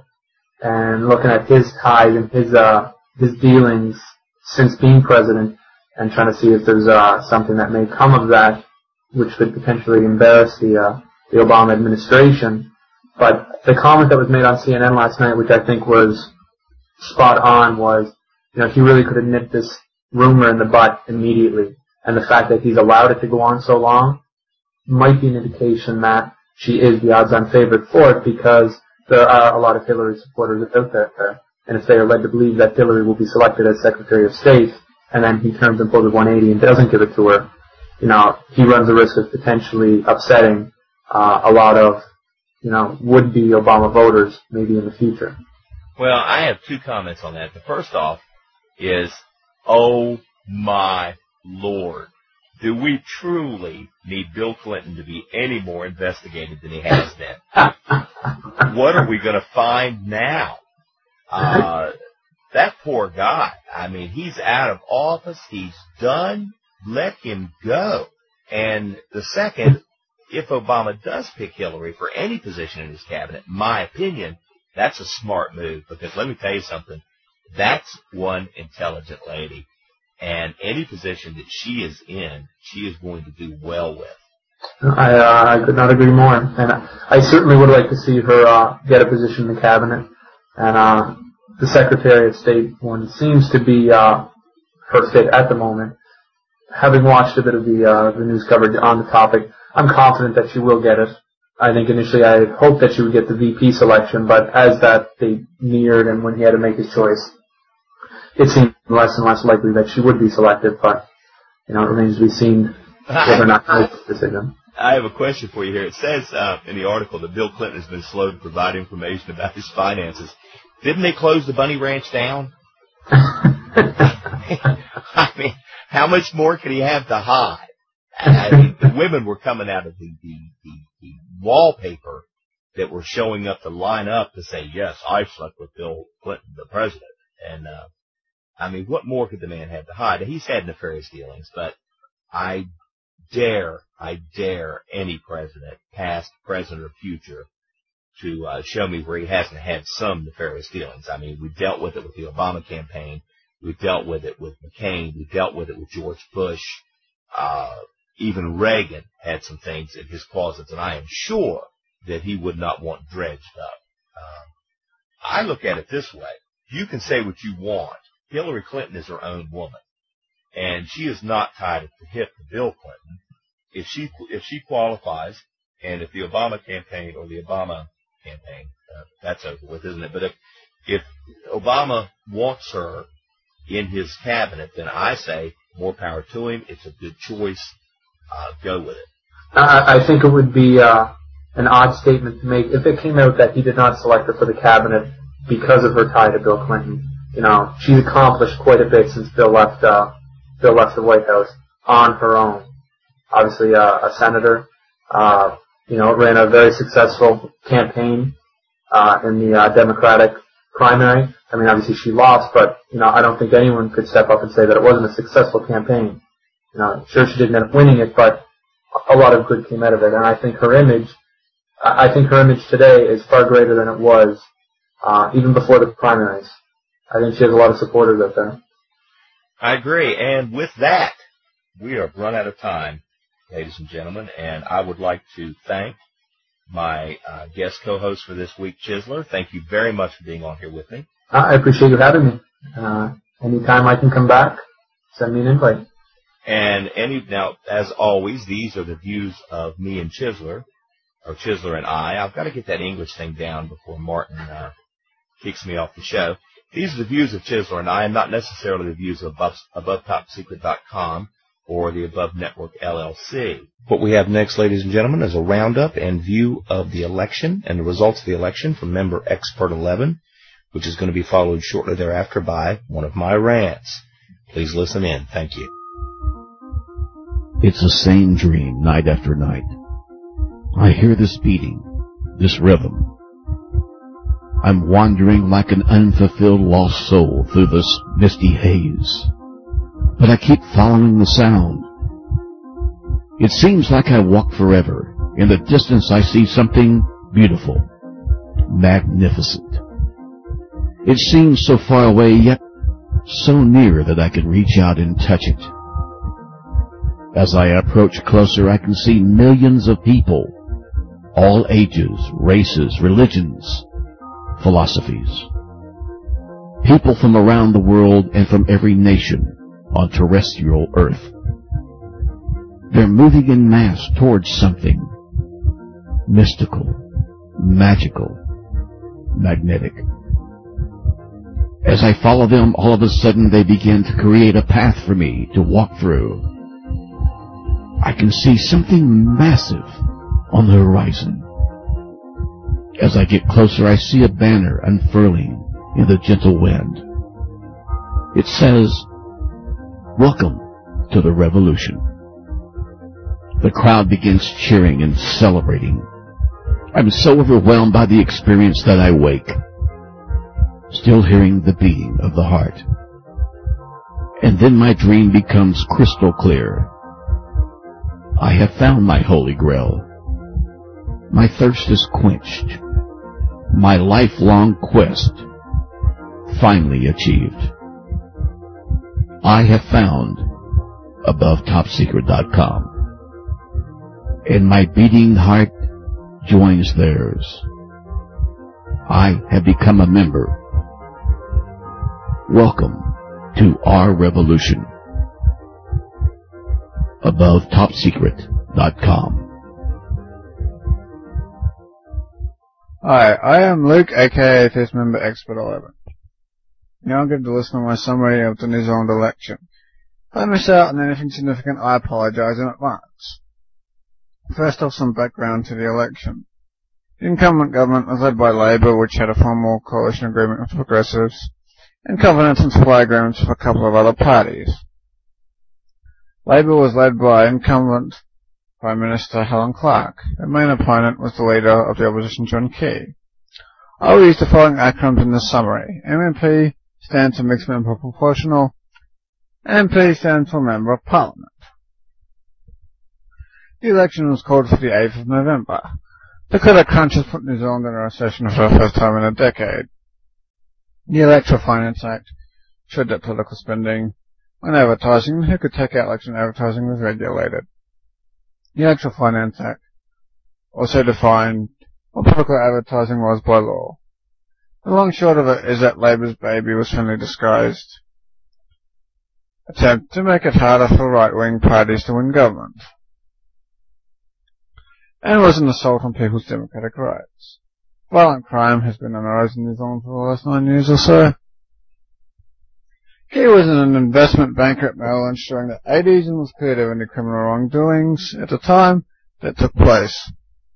and looking at his ties and his uh, his dealings since being president, and trying to see if there's uh, something that may come of that, which could potentially embarrass the uh, the Obama administration. But the comment that was made on C N N last night, which I think was spot on, was, you know, he really could have nipped this rumor in the butt immediately. And the fact that he's allowed it to go on so long might be an indication that she is the odds-on favorite for it, because there are a lot of Hillary supporters out there. And if they are led to believe that Hillary will be selected as Secretary of State, and then he turns and pulls a one eighty and doesn't give it to her, you know, he runs the risk of potentially upsetting uh, a lot of, you know, would-be Obama voters maybe in the future. Well, I have two comments on that. The first off is, oh my Lord, do we truly need Bill Clinton to be any more investigated than he has been? What are we going to find now? Uh, that poor guy, I mean, he's out of office, he's done, let him go. And the second, if Obama does pick Hillary for any position in his cabinet, in my opinion, that's a smart move, because let me tell you something, that's one intelligent lady, and any position that she is in, she is going to do well with. I, uh, I could not agree more. And I certainly would like to see her uh, get a position in the cabinet. And uh, the Secretary of State one seems to be uh, her fit at the moment. Having watched a bit of the uh, the news coverage on the topic, I'm confident that she will get it. I think initially I hoped that she would get the V P selection, but as that date neared and when he had to make his choice, it seemed less and less likely that she would be selected. But you know, it remains to be seen whether or not she makes the decision. I have a question for you here. It says uh, in the article that Bill Clinton has been slow to provide information about his finances. Didn't they close the Bunny Ranch down? I mean, how much more could he have to hide? I mean, the women were coming out of the, the, the, the wallpaper that were showing up to line up to say, yes, I slept with Bill Clinton, the president. And, uh, I mean, what more could the man have to hide? He's had nefarious dealings, but I dare, I dare any president, past, present, or future, to uh, show me where he hasn't had some nefarious dealings. I mean, we dealt with it with the Obama campaign. We dealt with it with McCain. We dealt with it with George Bush. Uh, even Reagan had some things in his closets, and I am sure that he would not want dredged up. Um, I look at it this way. You can say what you want. Hillary Clinton is her own woman, and she is not tied at the hip to Bill Clinton. If she if she qualifies, and if the Obama campaign or the Obama campaign, uh, that's over with, isn't it? But if if Obama wants her in his cabinet, then I say more power to him. It's a good choice. Uh, go with it. I, I think it would be uh, an odd statement to make if it came out that he did not select her for the cabinet because of her tie to Bill Clinton. You know, she's accomplished quite a bit since Bill left. Uh, Bill left the White House on her own. Obviously, uh, a senator. Uh, you know, ran a very successful campaign uh, in the uh, Democratic primary. I mean, obviously she lost, but, you know, I don't think anyone could step up and say that it wasn't a successful campaign. You know, sure, she didn't end up winning it, but a lot of good came out of it. And I think her image, I think her image today is far greater than it was uh, even before the primaries. I think she has a lot of supporters out there. I agree. And with that, we have run out of time, ladies and gentlemen, and I would like to thank my uh, guest co-host for this week, Chisler. Thank you very much for being on here with me. I appreciate you having me. Uh, anytime I can come back, send me an invite. And any now, as always, these are the views of me and Chisler, or Chisler and I. I've got to get that English thing down before Martin uh, kicks me off the show. These are the views of Chisler and I, and not necessarily the views of above, above top secret dot com or the Above Network L L C. What we have next, ladies and gentlemen, is a roundup and view of the election and the results of the election from member Expert eleven, which is going to be followed shortly thereafter by one of my rants. Please listen in. Thank you. It's the same dream night after night. I hear this beating, this rhythm. I'm wandering like an unfulfilled lost soul through this misty haze. But I keep following the sound. It seems like I walk forever. In the distance I see something beautiful, magnificent. It seems so far away, yet so near that I can reach out and touch it. As I approach closer, I can see millions of people, all ages, races, religions, philosophies. People from around the world and from every nation on terrestrial Earth. They're moving in mass towards something mystical, magical, magnetic. As I follow them, all of a sudden they begin to create a path for me to walk through. I can see something massive on the horizon. As I get closer, I see a banner unfurling in the gentle wind. It says, "Welcome to the revolution." The crowd begins cheering and celebrating. I'm so overwhelmed by the experience that I wake, still hearing the beating of the heart. And then my dream becomes crystal clear. I have found my holy grail. My thirst is quenched. My lifelong quest finally achieved. I have found above top secret dot com. and my beating heart joins theirs. I have become a member. Welcome to our revolution. above top secret dot com. Hi, I am Luke, aka Atheist Member Expert eleven. Now I'm going to listen to my summary of the New Zealand election. If I miss out on anything significant, I apologise in advance. First off, some background to the election. The incumbent government was led by Labour, which had a formal coalition agreement with the Progressives, and covenants and supply agreements with a couple of other parties. Labour was led by incumbent Prime Minister Helen Clark. Her main opponent was the leader of the opposition, John Key. I will use the following acronyms in this summary. M M P stands for Mixed Member Proportional. M P stands for Member of Parliament. The election was called for the eighth of November. The credit crunch has put New Zealand in a recession for the first time in a decade. The Electoral Finance Act showed that political spending on advertising, who could take out election advertising, was regulated. The Electoral Finance Act also defined what political advertising was by law. The long short of it is that Labour's baby was thinly disguised attempt to make it harder for right-wing parties to win government, and was an assault on people's democratic rights. Violent crime has been on the rise in New Zealand for the last nine years or so. He was an investment banker at Merrill Lynch during the eighties and was cleared of any criminal wrongdoings at the time that took place.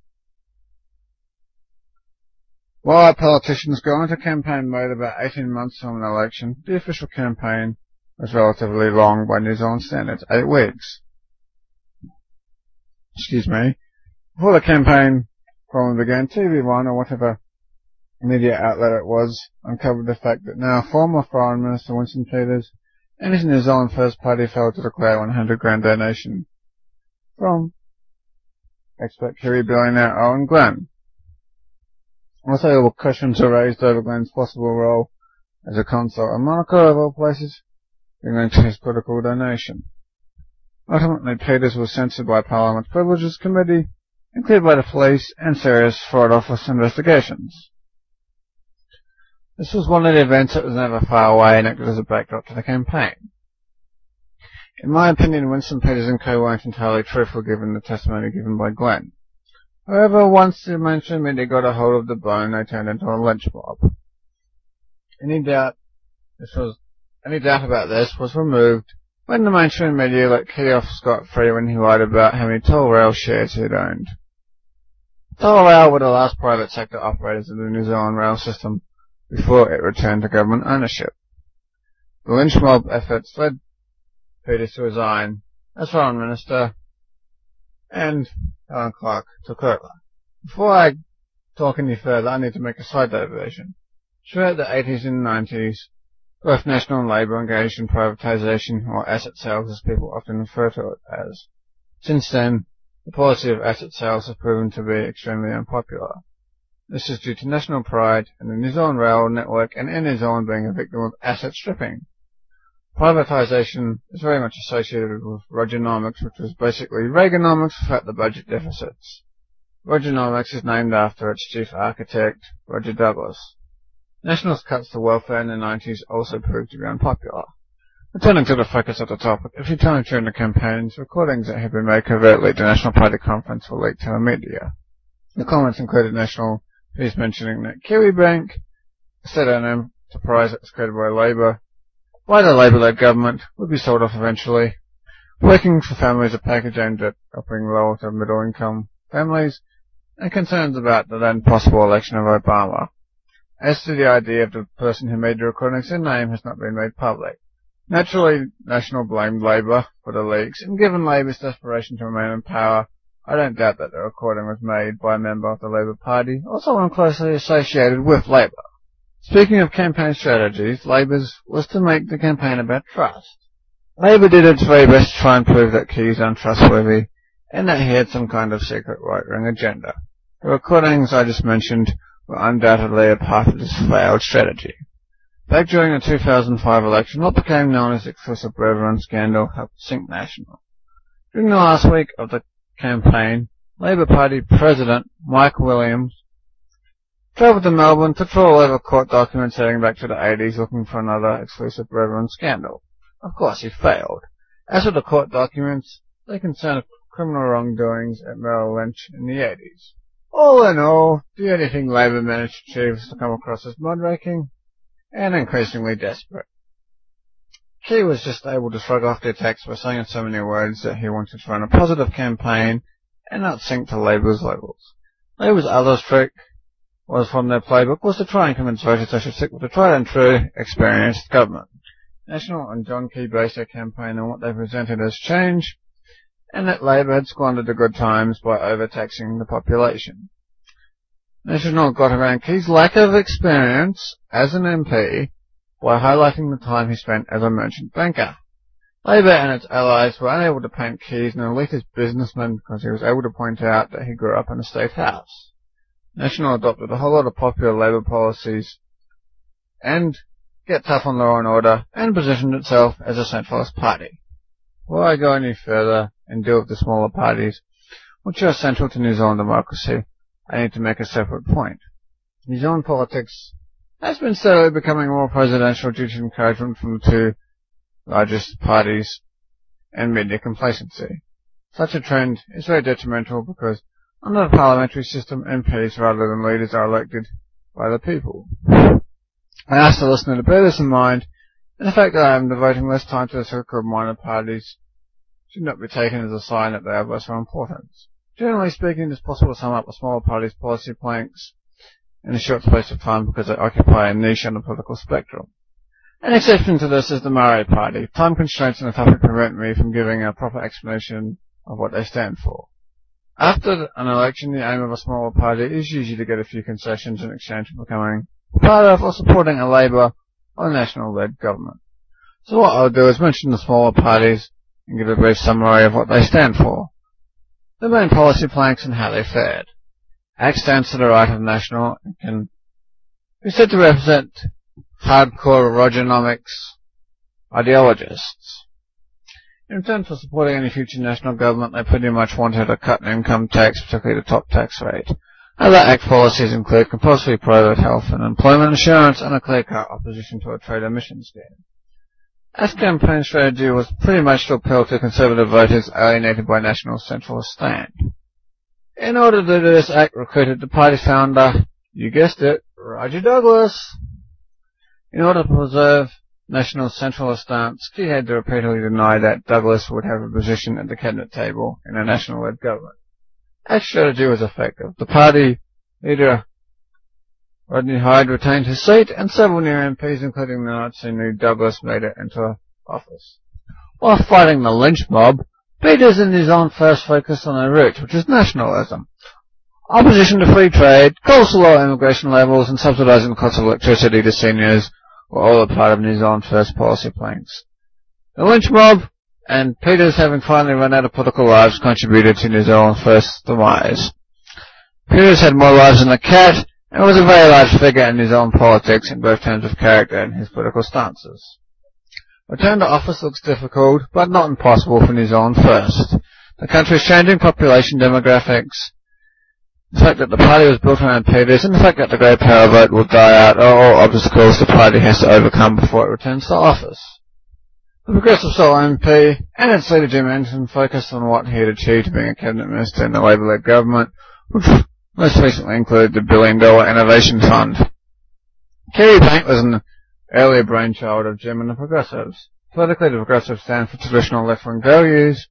While our politicians go into campaign mode about eighteen months from an election, the official campaign was relatively long by New Zealand standards, eight weeks. Excuse me. Before the campaign probably began, T V one or whatever media outlet it was uncovered the fact that now former Foreign Minister Winston Peters and his New Zealand First Party failed to declare one hundred grand donation from expert Kiwi billionaire Owen Glenn. Also, there were questions are raised over Glenn's possible role as a consort in Monaco, of all places, being linked to his political donation. Ultimately, Peters was censored by Parliament's Privileges Committee and cleared by the police and serious Foreign Office investigations. This was one of the events that was never far away and acted as a backdrop to the campaign. In my opinion, Winston Peters and co weren't entirely truthful given the testimony given by Glenn. However, once the mainstream media got a hold of the bone, they turned into a lynch mob. Any doubt this was any doubt about this was removed when the mainstream media let Key off scot-free when he lied about how many Toll Rail shares he'd owned. Toll Rail were the last private sector operators of the New Zealand rail system before it returned to government ownership. The lynch mob efforts led Peters to resign as Foreign Minister, and Helen Clark took over. Before I talk any further, I need to make a side diversion. Throughout the eighties and nineties, both National and Labour engaged in privatisation, or asset sales as people often refer to it as. Since then, the policy of asset sales has proven to be extremely unpopular. This is due to national pride in the New Zealand rail network and in New Zealand being a victim of asset stripping. Privatisation is very much associated with Rogernomics, which was basically Reaganomics without the budget deficits. Rogernomics is named after its chief architect, Roger Douglas. Nationalist cuts to welfare in the nineties also proved to be unpopular. Returning to the focus of the topic, a few times during the campaigns, recordings that had been made covertly at the National Party conference were leaked to the media. The comments included National Who's mentioning that Kiwi Bank, a state-owned enterprise that was created by Labour, by the Labour-led government, would be sold off eventually, working for families a package aimed at helping lower to middle-income families, and concerns about the then possible election of Obama. As to the idea of the person who made the recordings, their name has not been made public. Naturally, National blamed Labour for the leaks, and given Labour's desperation to remain in power, I don't doubt that the recording was made by a member of the Labour Party, or someone closely associated with Labour. Speaking of campaign strategies, Labour's was to make the campaign about trust. Labour did its very best to try and prove that Key is untrustworthy, and that he had some kind of secret right-wing agenda. The recordings I just mentioned were undoubtedly a part of this failed strategy. Back during the two thousand five election, what became known as the Exclusive Brethren scandal helped sink National. During the last week of the campaign, Labour Party President Mike Williams travelled to Melbourne to trawl over court documents dating back to the eighties looking for another exclusive Reverend scandal. Of course he failed. As for the court documents, they concern criminal wrongdoings at Merrill Lynch in the eighties. All in all, the only thing Labour managed to achieve was to come across as mudraking and increasingly desperate. Key was just able to shrug off the attacks by saying in so many words that he wanted to run a positive campaign and not sink to Labour's levels. Labour's other trick was from their playbook was to try and convince voters they should stick with the tried and true, experienced government. National and John Key based their campaign on what they presented as change, and that Labour had squandered the good times by overtaxing the population. National got around Key's lack of experience as an M P by highlighting the time he spent as a merchant banker. Labour and its allies were unable to paint Key as an elitist businessman because he was able to point out that he grew up in a state house. National adopted a whole lot of popular Labour policies and get tough on law and order and positioned itself as a centralist party. Before I go any further and deal with the smaller parties, which are central to New Zealand democracy, I need to make a separate point. New Zealand politics has been steadily becoming more presidential due to encouragement from the two largest parties and media complacency. Such a trend is very detrimental because under the parliamentary system, M Ps rather than leaders are elected by the people. I ask the listener to bear this in mind, and the fact that I am devoting less time to the so-called minor parties should not be taken as a sign that they are of lesser importance. Generally speaking, it is possible to sum up a smaller party's policy planks in a short space of time because they occupy a niche on the political spectrum. An exception to this is the Maori Party. Time constraints on the topic prevent me from giving a proper explanation of what they stand for. After an election, the aim of a smaller party is usually to get a few concessions in exchange for becoming part of or supporting a Labour or national-led government. So what I'll do is mention the smaller parties and give a brief summary of what they stand for, the main policy planks and how they fared. A C T stands to the right of National and can be said to represent hardcore Rogernomics ideologists. In return for supporting any future national government, they pretty much wanted a cut in income tax, particularly the top tax rate. Other A C T policies include compulsory private health and employment insurance and a clear-cut opposition to a trade emission scheme. A C T campaign strategy was pretty much to appeal to conservative voters alienated by National's centralist stand. In order to do this, A C T recruited the party's founder, you guessed it, Roger Douglas. In order to preserve National's centralist stance, Key had to repeatedly deny that Douglas would have a position at the cabinet table in a national-led government. A C T strategy was effective. The party leader, Rodney Hyde, retained his seat, and several new M Ps, including the Nazi knew Douglas, made it into office. While fighting the lynch mob, Peters and New Zealand first focused on their roots, which is nationalism. Opposition to free trade, calls for lower immigration levels, and subsidising the cost of electricity to seniors were all a part of New Zealand First policy planks. The lynch mob and Peters, having finally run out of political lives, contributed to New Zealand First's demise. Peters had more lives than a cat, and was a very large figure in New Zealand politics in both terms of character and his political stances. Return to office looks difficult, but not impossible for New Zealand First. The country's changing population demographics, the fact that the party was built around Peters, and the fact that the grey power vote will die out are all obstacles the party has to overcome before it returns to office. The Progressive sole M P and its leader Jim Anderson focused on what he had achieved being a cabinet minister in the Labour-led government, which most recently included the billion dollar innovation fund. Kerry Bank was an earlier brainchild of Jim and the Progressives. Politically, the Progressives stand for traditional left-wing values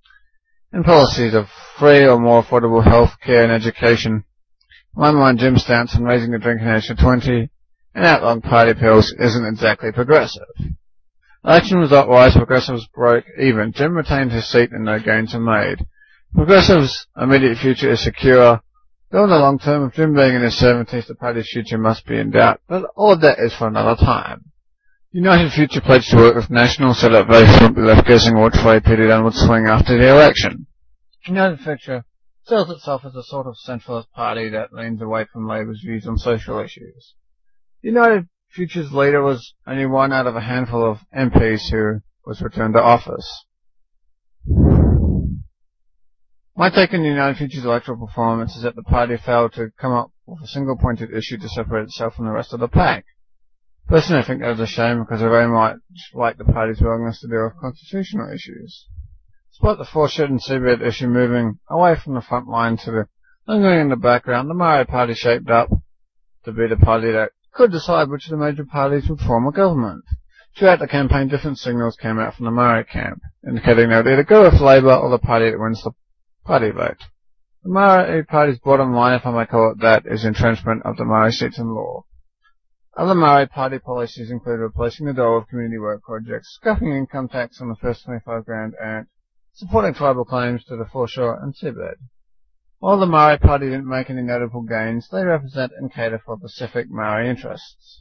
and policies of free or more affordable health care and education. In my mind, Jim's stance on raising the drinking age to twenty and outlawing party pills isn't exactly progressive. Election result-wise, Progressives broke even. Jim retained his seat and no gains were made. Progressives' immediate future is secure. Though in the long term, with Jim being in his seventies, the party's future must be in doubt, but all of that is for another time. United Future pledged to work with National so that voters won't be left guessing which way Peter Dunn would swing after the election. United Future sells itself as a sort of centralist party that leans away from Labour's views on social issues. United Future's leader was only one out of a handful of M Ps who was returned to office. My take on the United Future's electoral performance is that the party failed to come up with a single pointed issue to separate itself from the rest of the pack. Personally, I think that was a shame because I very much like the party's willingness to deal with constitutional issues. Despite the Foreshore and Seabed issue moving away from the front line to the lingering in the background, the Maori Party shaped up to be the party that could decide which of the major parties would form a government. Throughout the campaign, different signals came out from the Maori camp, indicating they would either go with Labour or the party that wins the party vote. The Maori Party's bottom line, if I may call it that, is entrenchment of the Maori seats in law. Other Maori Party policies include replacing the dole of community work projects, scrapping income tax on the first twenty-five grand and supporting tribal claims to the foreshore and seabed. While the Maori Party didn't make any notable gains, they represent and cater for Pacific Maori interests.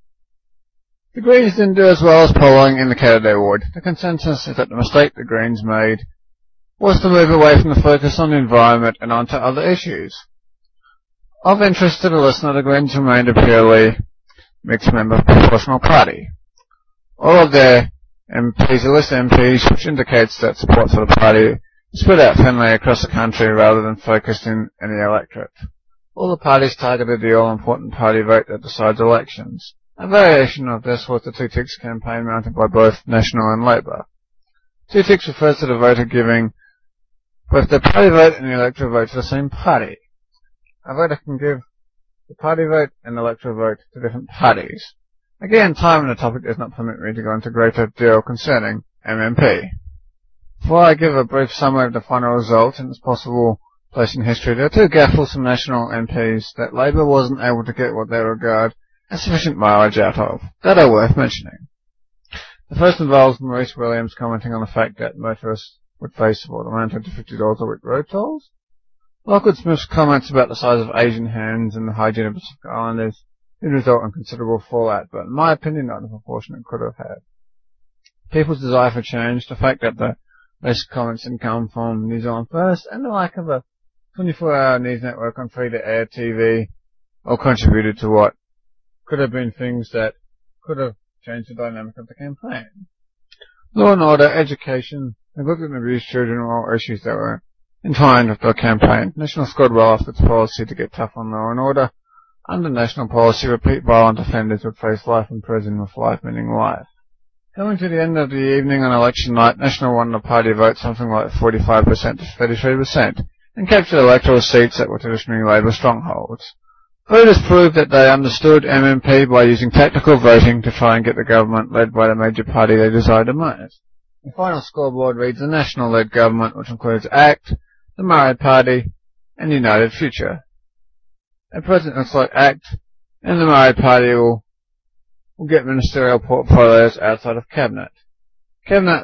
The Greens didn't do as well as polling indicated they would. The consensus is that the mistake the Greens made was to move away from the focus on the environment and onto other issues. Of interest to the listener, the Greens remained a purely mixed member proportional party. All of their M Ps are list M Ps, which indicates that support for the party is spread out thinly across the country rather than focused in any electorate. All the parties targeted the all-important party vote that decides elections. A variation of this was the Two Ticks campaign mounted by both National and Labour. Two Ticks refers to the voter giving both the party vote and the electoral vote to the same party. A voter can give the party vote and the electoral vote to different parties. Again, time and the topic does not permit me to go into greater detail concerning M M P. Before I give a brief summary of the final result and its possible place in history, there are two gaffles from National M Ps that Labour wasn't able to get what they regard as sufficient mileage out of, that are worth mentioning. The first involves Maurice Williams commenting on the fact that motorists would face what amounted to fifty dollars a week road tolls. Lockwood Smith's comments about the size of Asian hands and the hygiene of Pacific Islanders did result in considerable fallout, but in my opinion not in the proportion it could have had. People's desire for change, the fact that the basic comments didn't come from New Zealand First, and the lack of a twenty-four hour news network on free-to-air T V all contributed to what could have been things that could have changed the dynamic of the campaign. Law and order, education, neglected and abused children were all issues that were entwined with the campaign. National scored well off its policy to get tough on law and order. Under national policy, repeat violent offenders would face life in prison with life meaning life. Coming to the end of the evening on election night, National won the party vote something like forty-five percent to thirty-three percent and captured electoral seats that were traditionally Labour strongholds. Voters proved that they understood M M P by using tactical voting to try and get the government led by the major party they desired the most. The final scoreboard reads the National-led government, which includes ACT, the Maori Party, and United Future. At present, it looks like ACT and the Maori Party will, will get ministerial portfolios outside of Cabinet. Cabinet's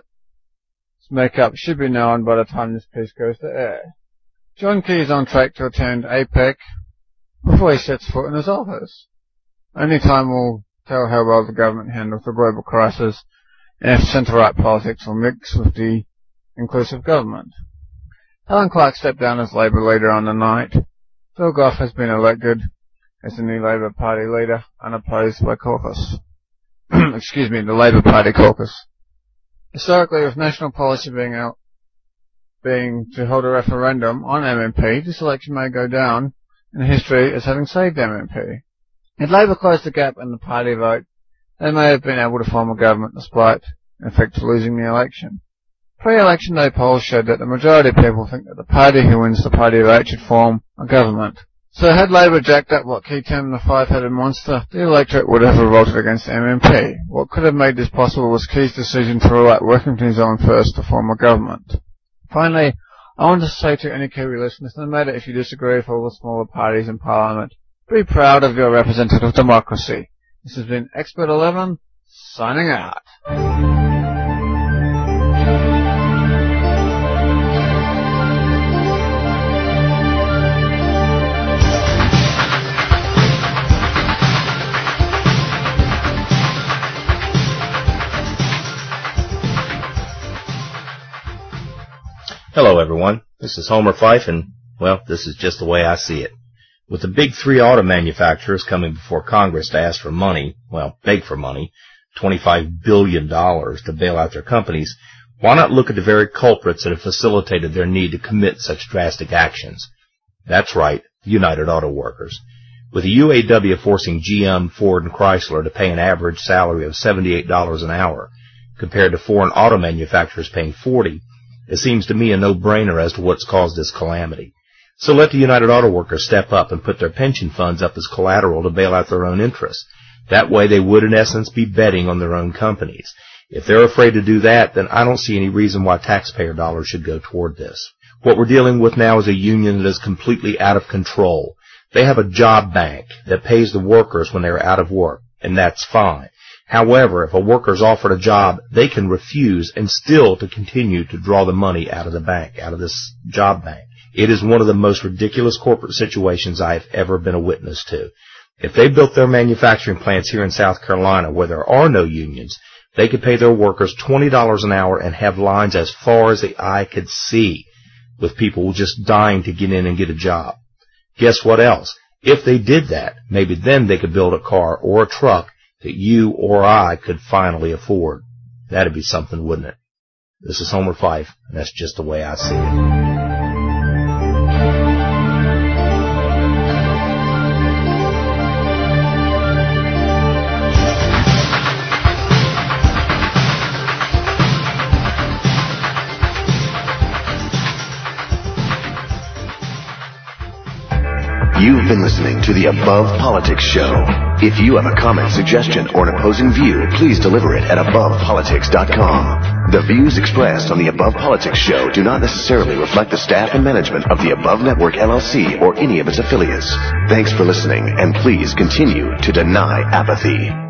makeup should be known by the time this piece goes to air. John Key is on track to attend APEC before he sets foot in his office. Only time will tell how well the government handles the global crisis and if centre-right politics will mix with the inclusive government. Helen Clark stepped down as Labour leader on the night. Phil Goff has been elected as the new Labour Party leader, unopposed by caucus. Excuse me, the Labour Party caucus. Historically, with national policy being out, being to hold a referendum on M M P, this election may go down in history as having saved M M P. If Labour closed the gap in the party vote, they may have been able to form a government despite, in effect, losing the election. Pre-election day polls showed that the majority of people think that the party who wins the party vote should form a government. So had Labour jacked up what Key termed the five-headed monster, the electorate would have revolted against M M P. What could have made this possible was Key's decision to rule out working for New Zealand First to form a government. Finally, I want to say to any Kiwi listeners, no matter if you disagree with all the smaller parties in Parliament, be proud of your representative democracy. This has been Expert eleven, signing out. Hello, everyone. This is Homer Fife, and, well, this is just the way I see it. With the big three auto manufacturers coming before Congress to ask for money, well, beg for money, twenty-five billion dollars to bail out their companies, Why not look at the very culprits that have facilitated their need to commit such drastic actions? That's right, the United Auto Workers. With the U A W forcing G M, Ford, and Chrysler to pay an average salary of seventy-eight dollars an hour, compared to foreign auto manufacturers paying forty dollars, it seems to me a no-brainer as to what's caused this calamity. So let the United Auto Workers step up and put their pension funds up as collateral to bail out their own interests. That way they would, in essence, be betting on their own companies. If they're afraid to do that, then I don't see any reason why taxpayer dollars should go toward this. What we're dealing with now is a union that is completely out of control. They have a job bank that pays the workers when they're out of work, and that's fine. However, if a worker's offered a job, they can refuse and still to continue to draw the money out of the bank, out of this job bank. It is one of the most ridiculous corporate situations I have ever been a witness to. If they built their manufacturing plants here in South Carolina where there are no unions, they could pay their workers twenty dollars an hour and have lines as far as the eye could see, with people just dying to get in and get a job. Guess what else? If they did that, maybe then they could build a car or a truck that you or I could finally afford. That'd be something, wouldn't it? This is Homer Fife, and that's just the way I see it. You've been listening to the Above Politics Show. If you have a comment, suggestion, or an opposing view, please deliver it at above politics dot com. The views expressed on the Above Politics Show do not necessarily reflect the staff and management of the Above Network L L C or any of its affiliates. Thanks for listening, and please continue to deny apathy.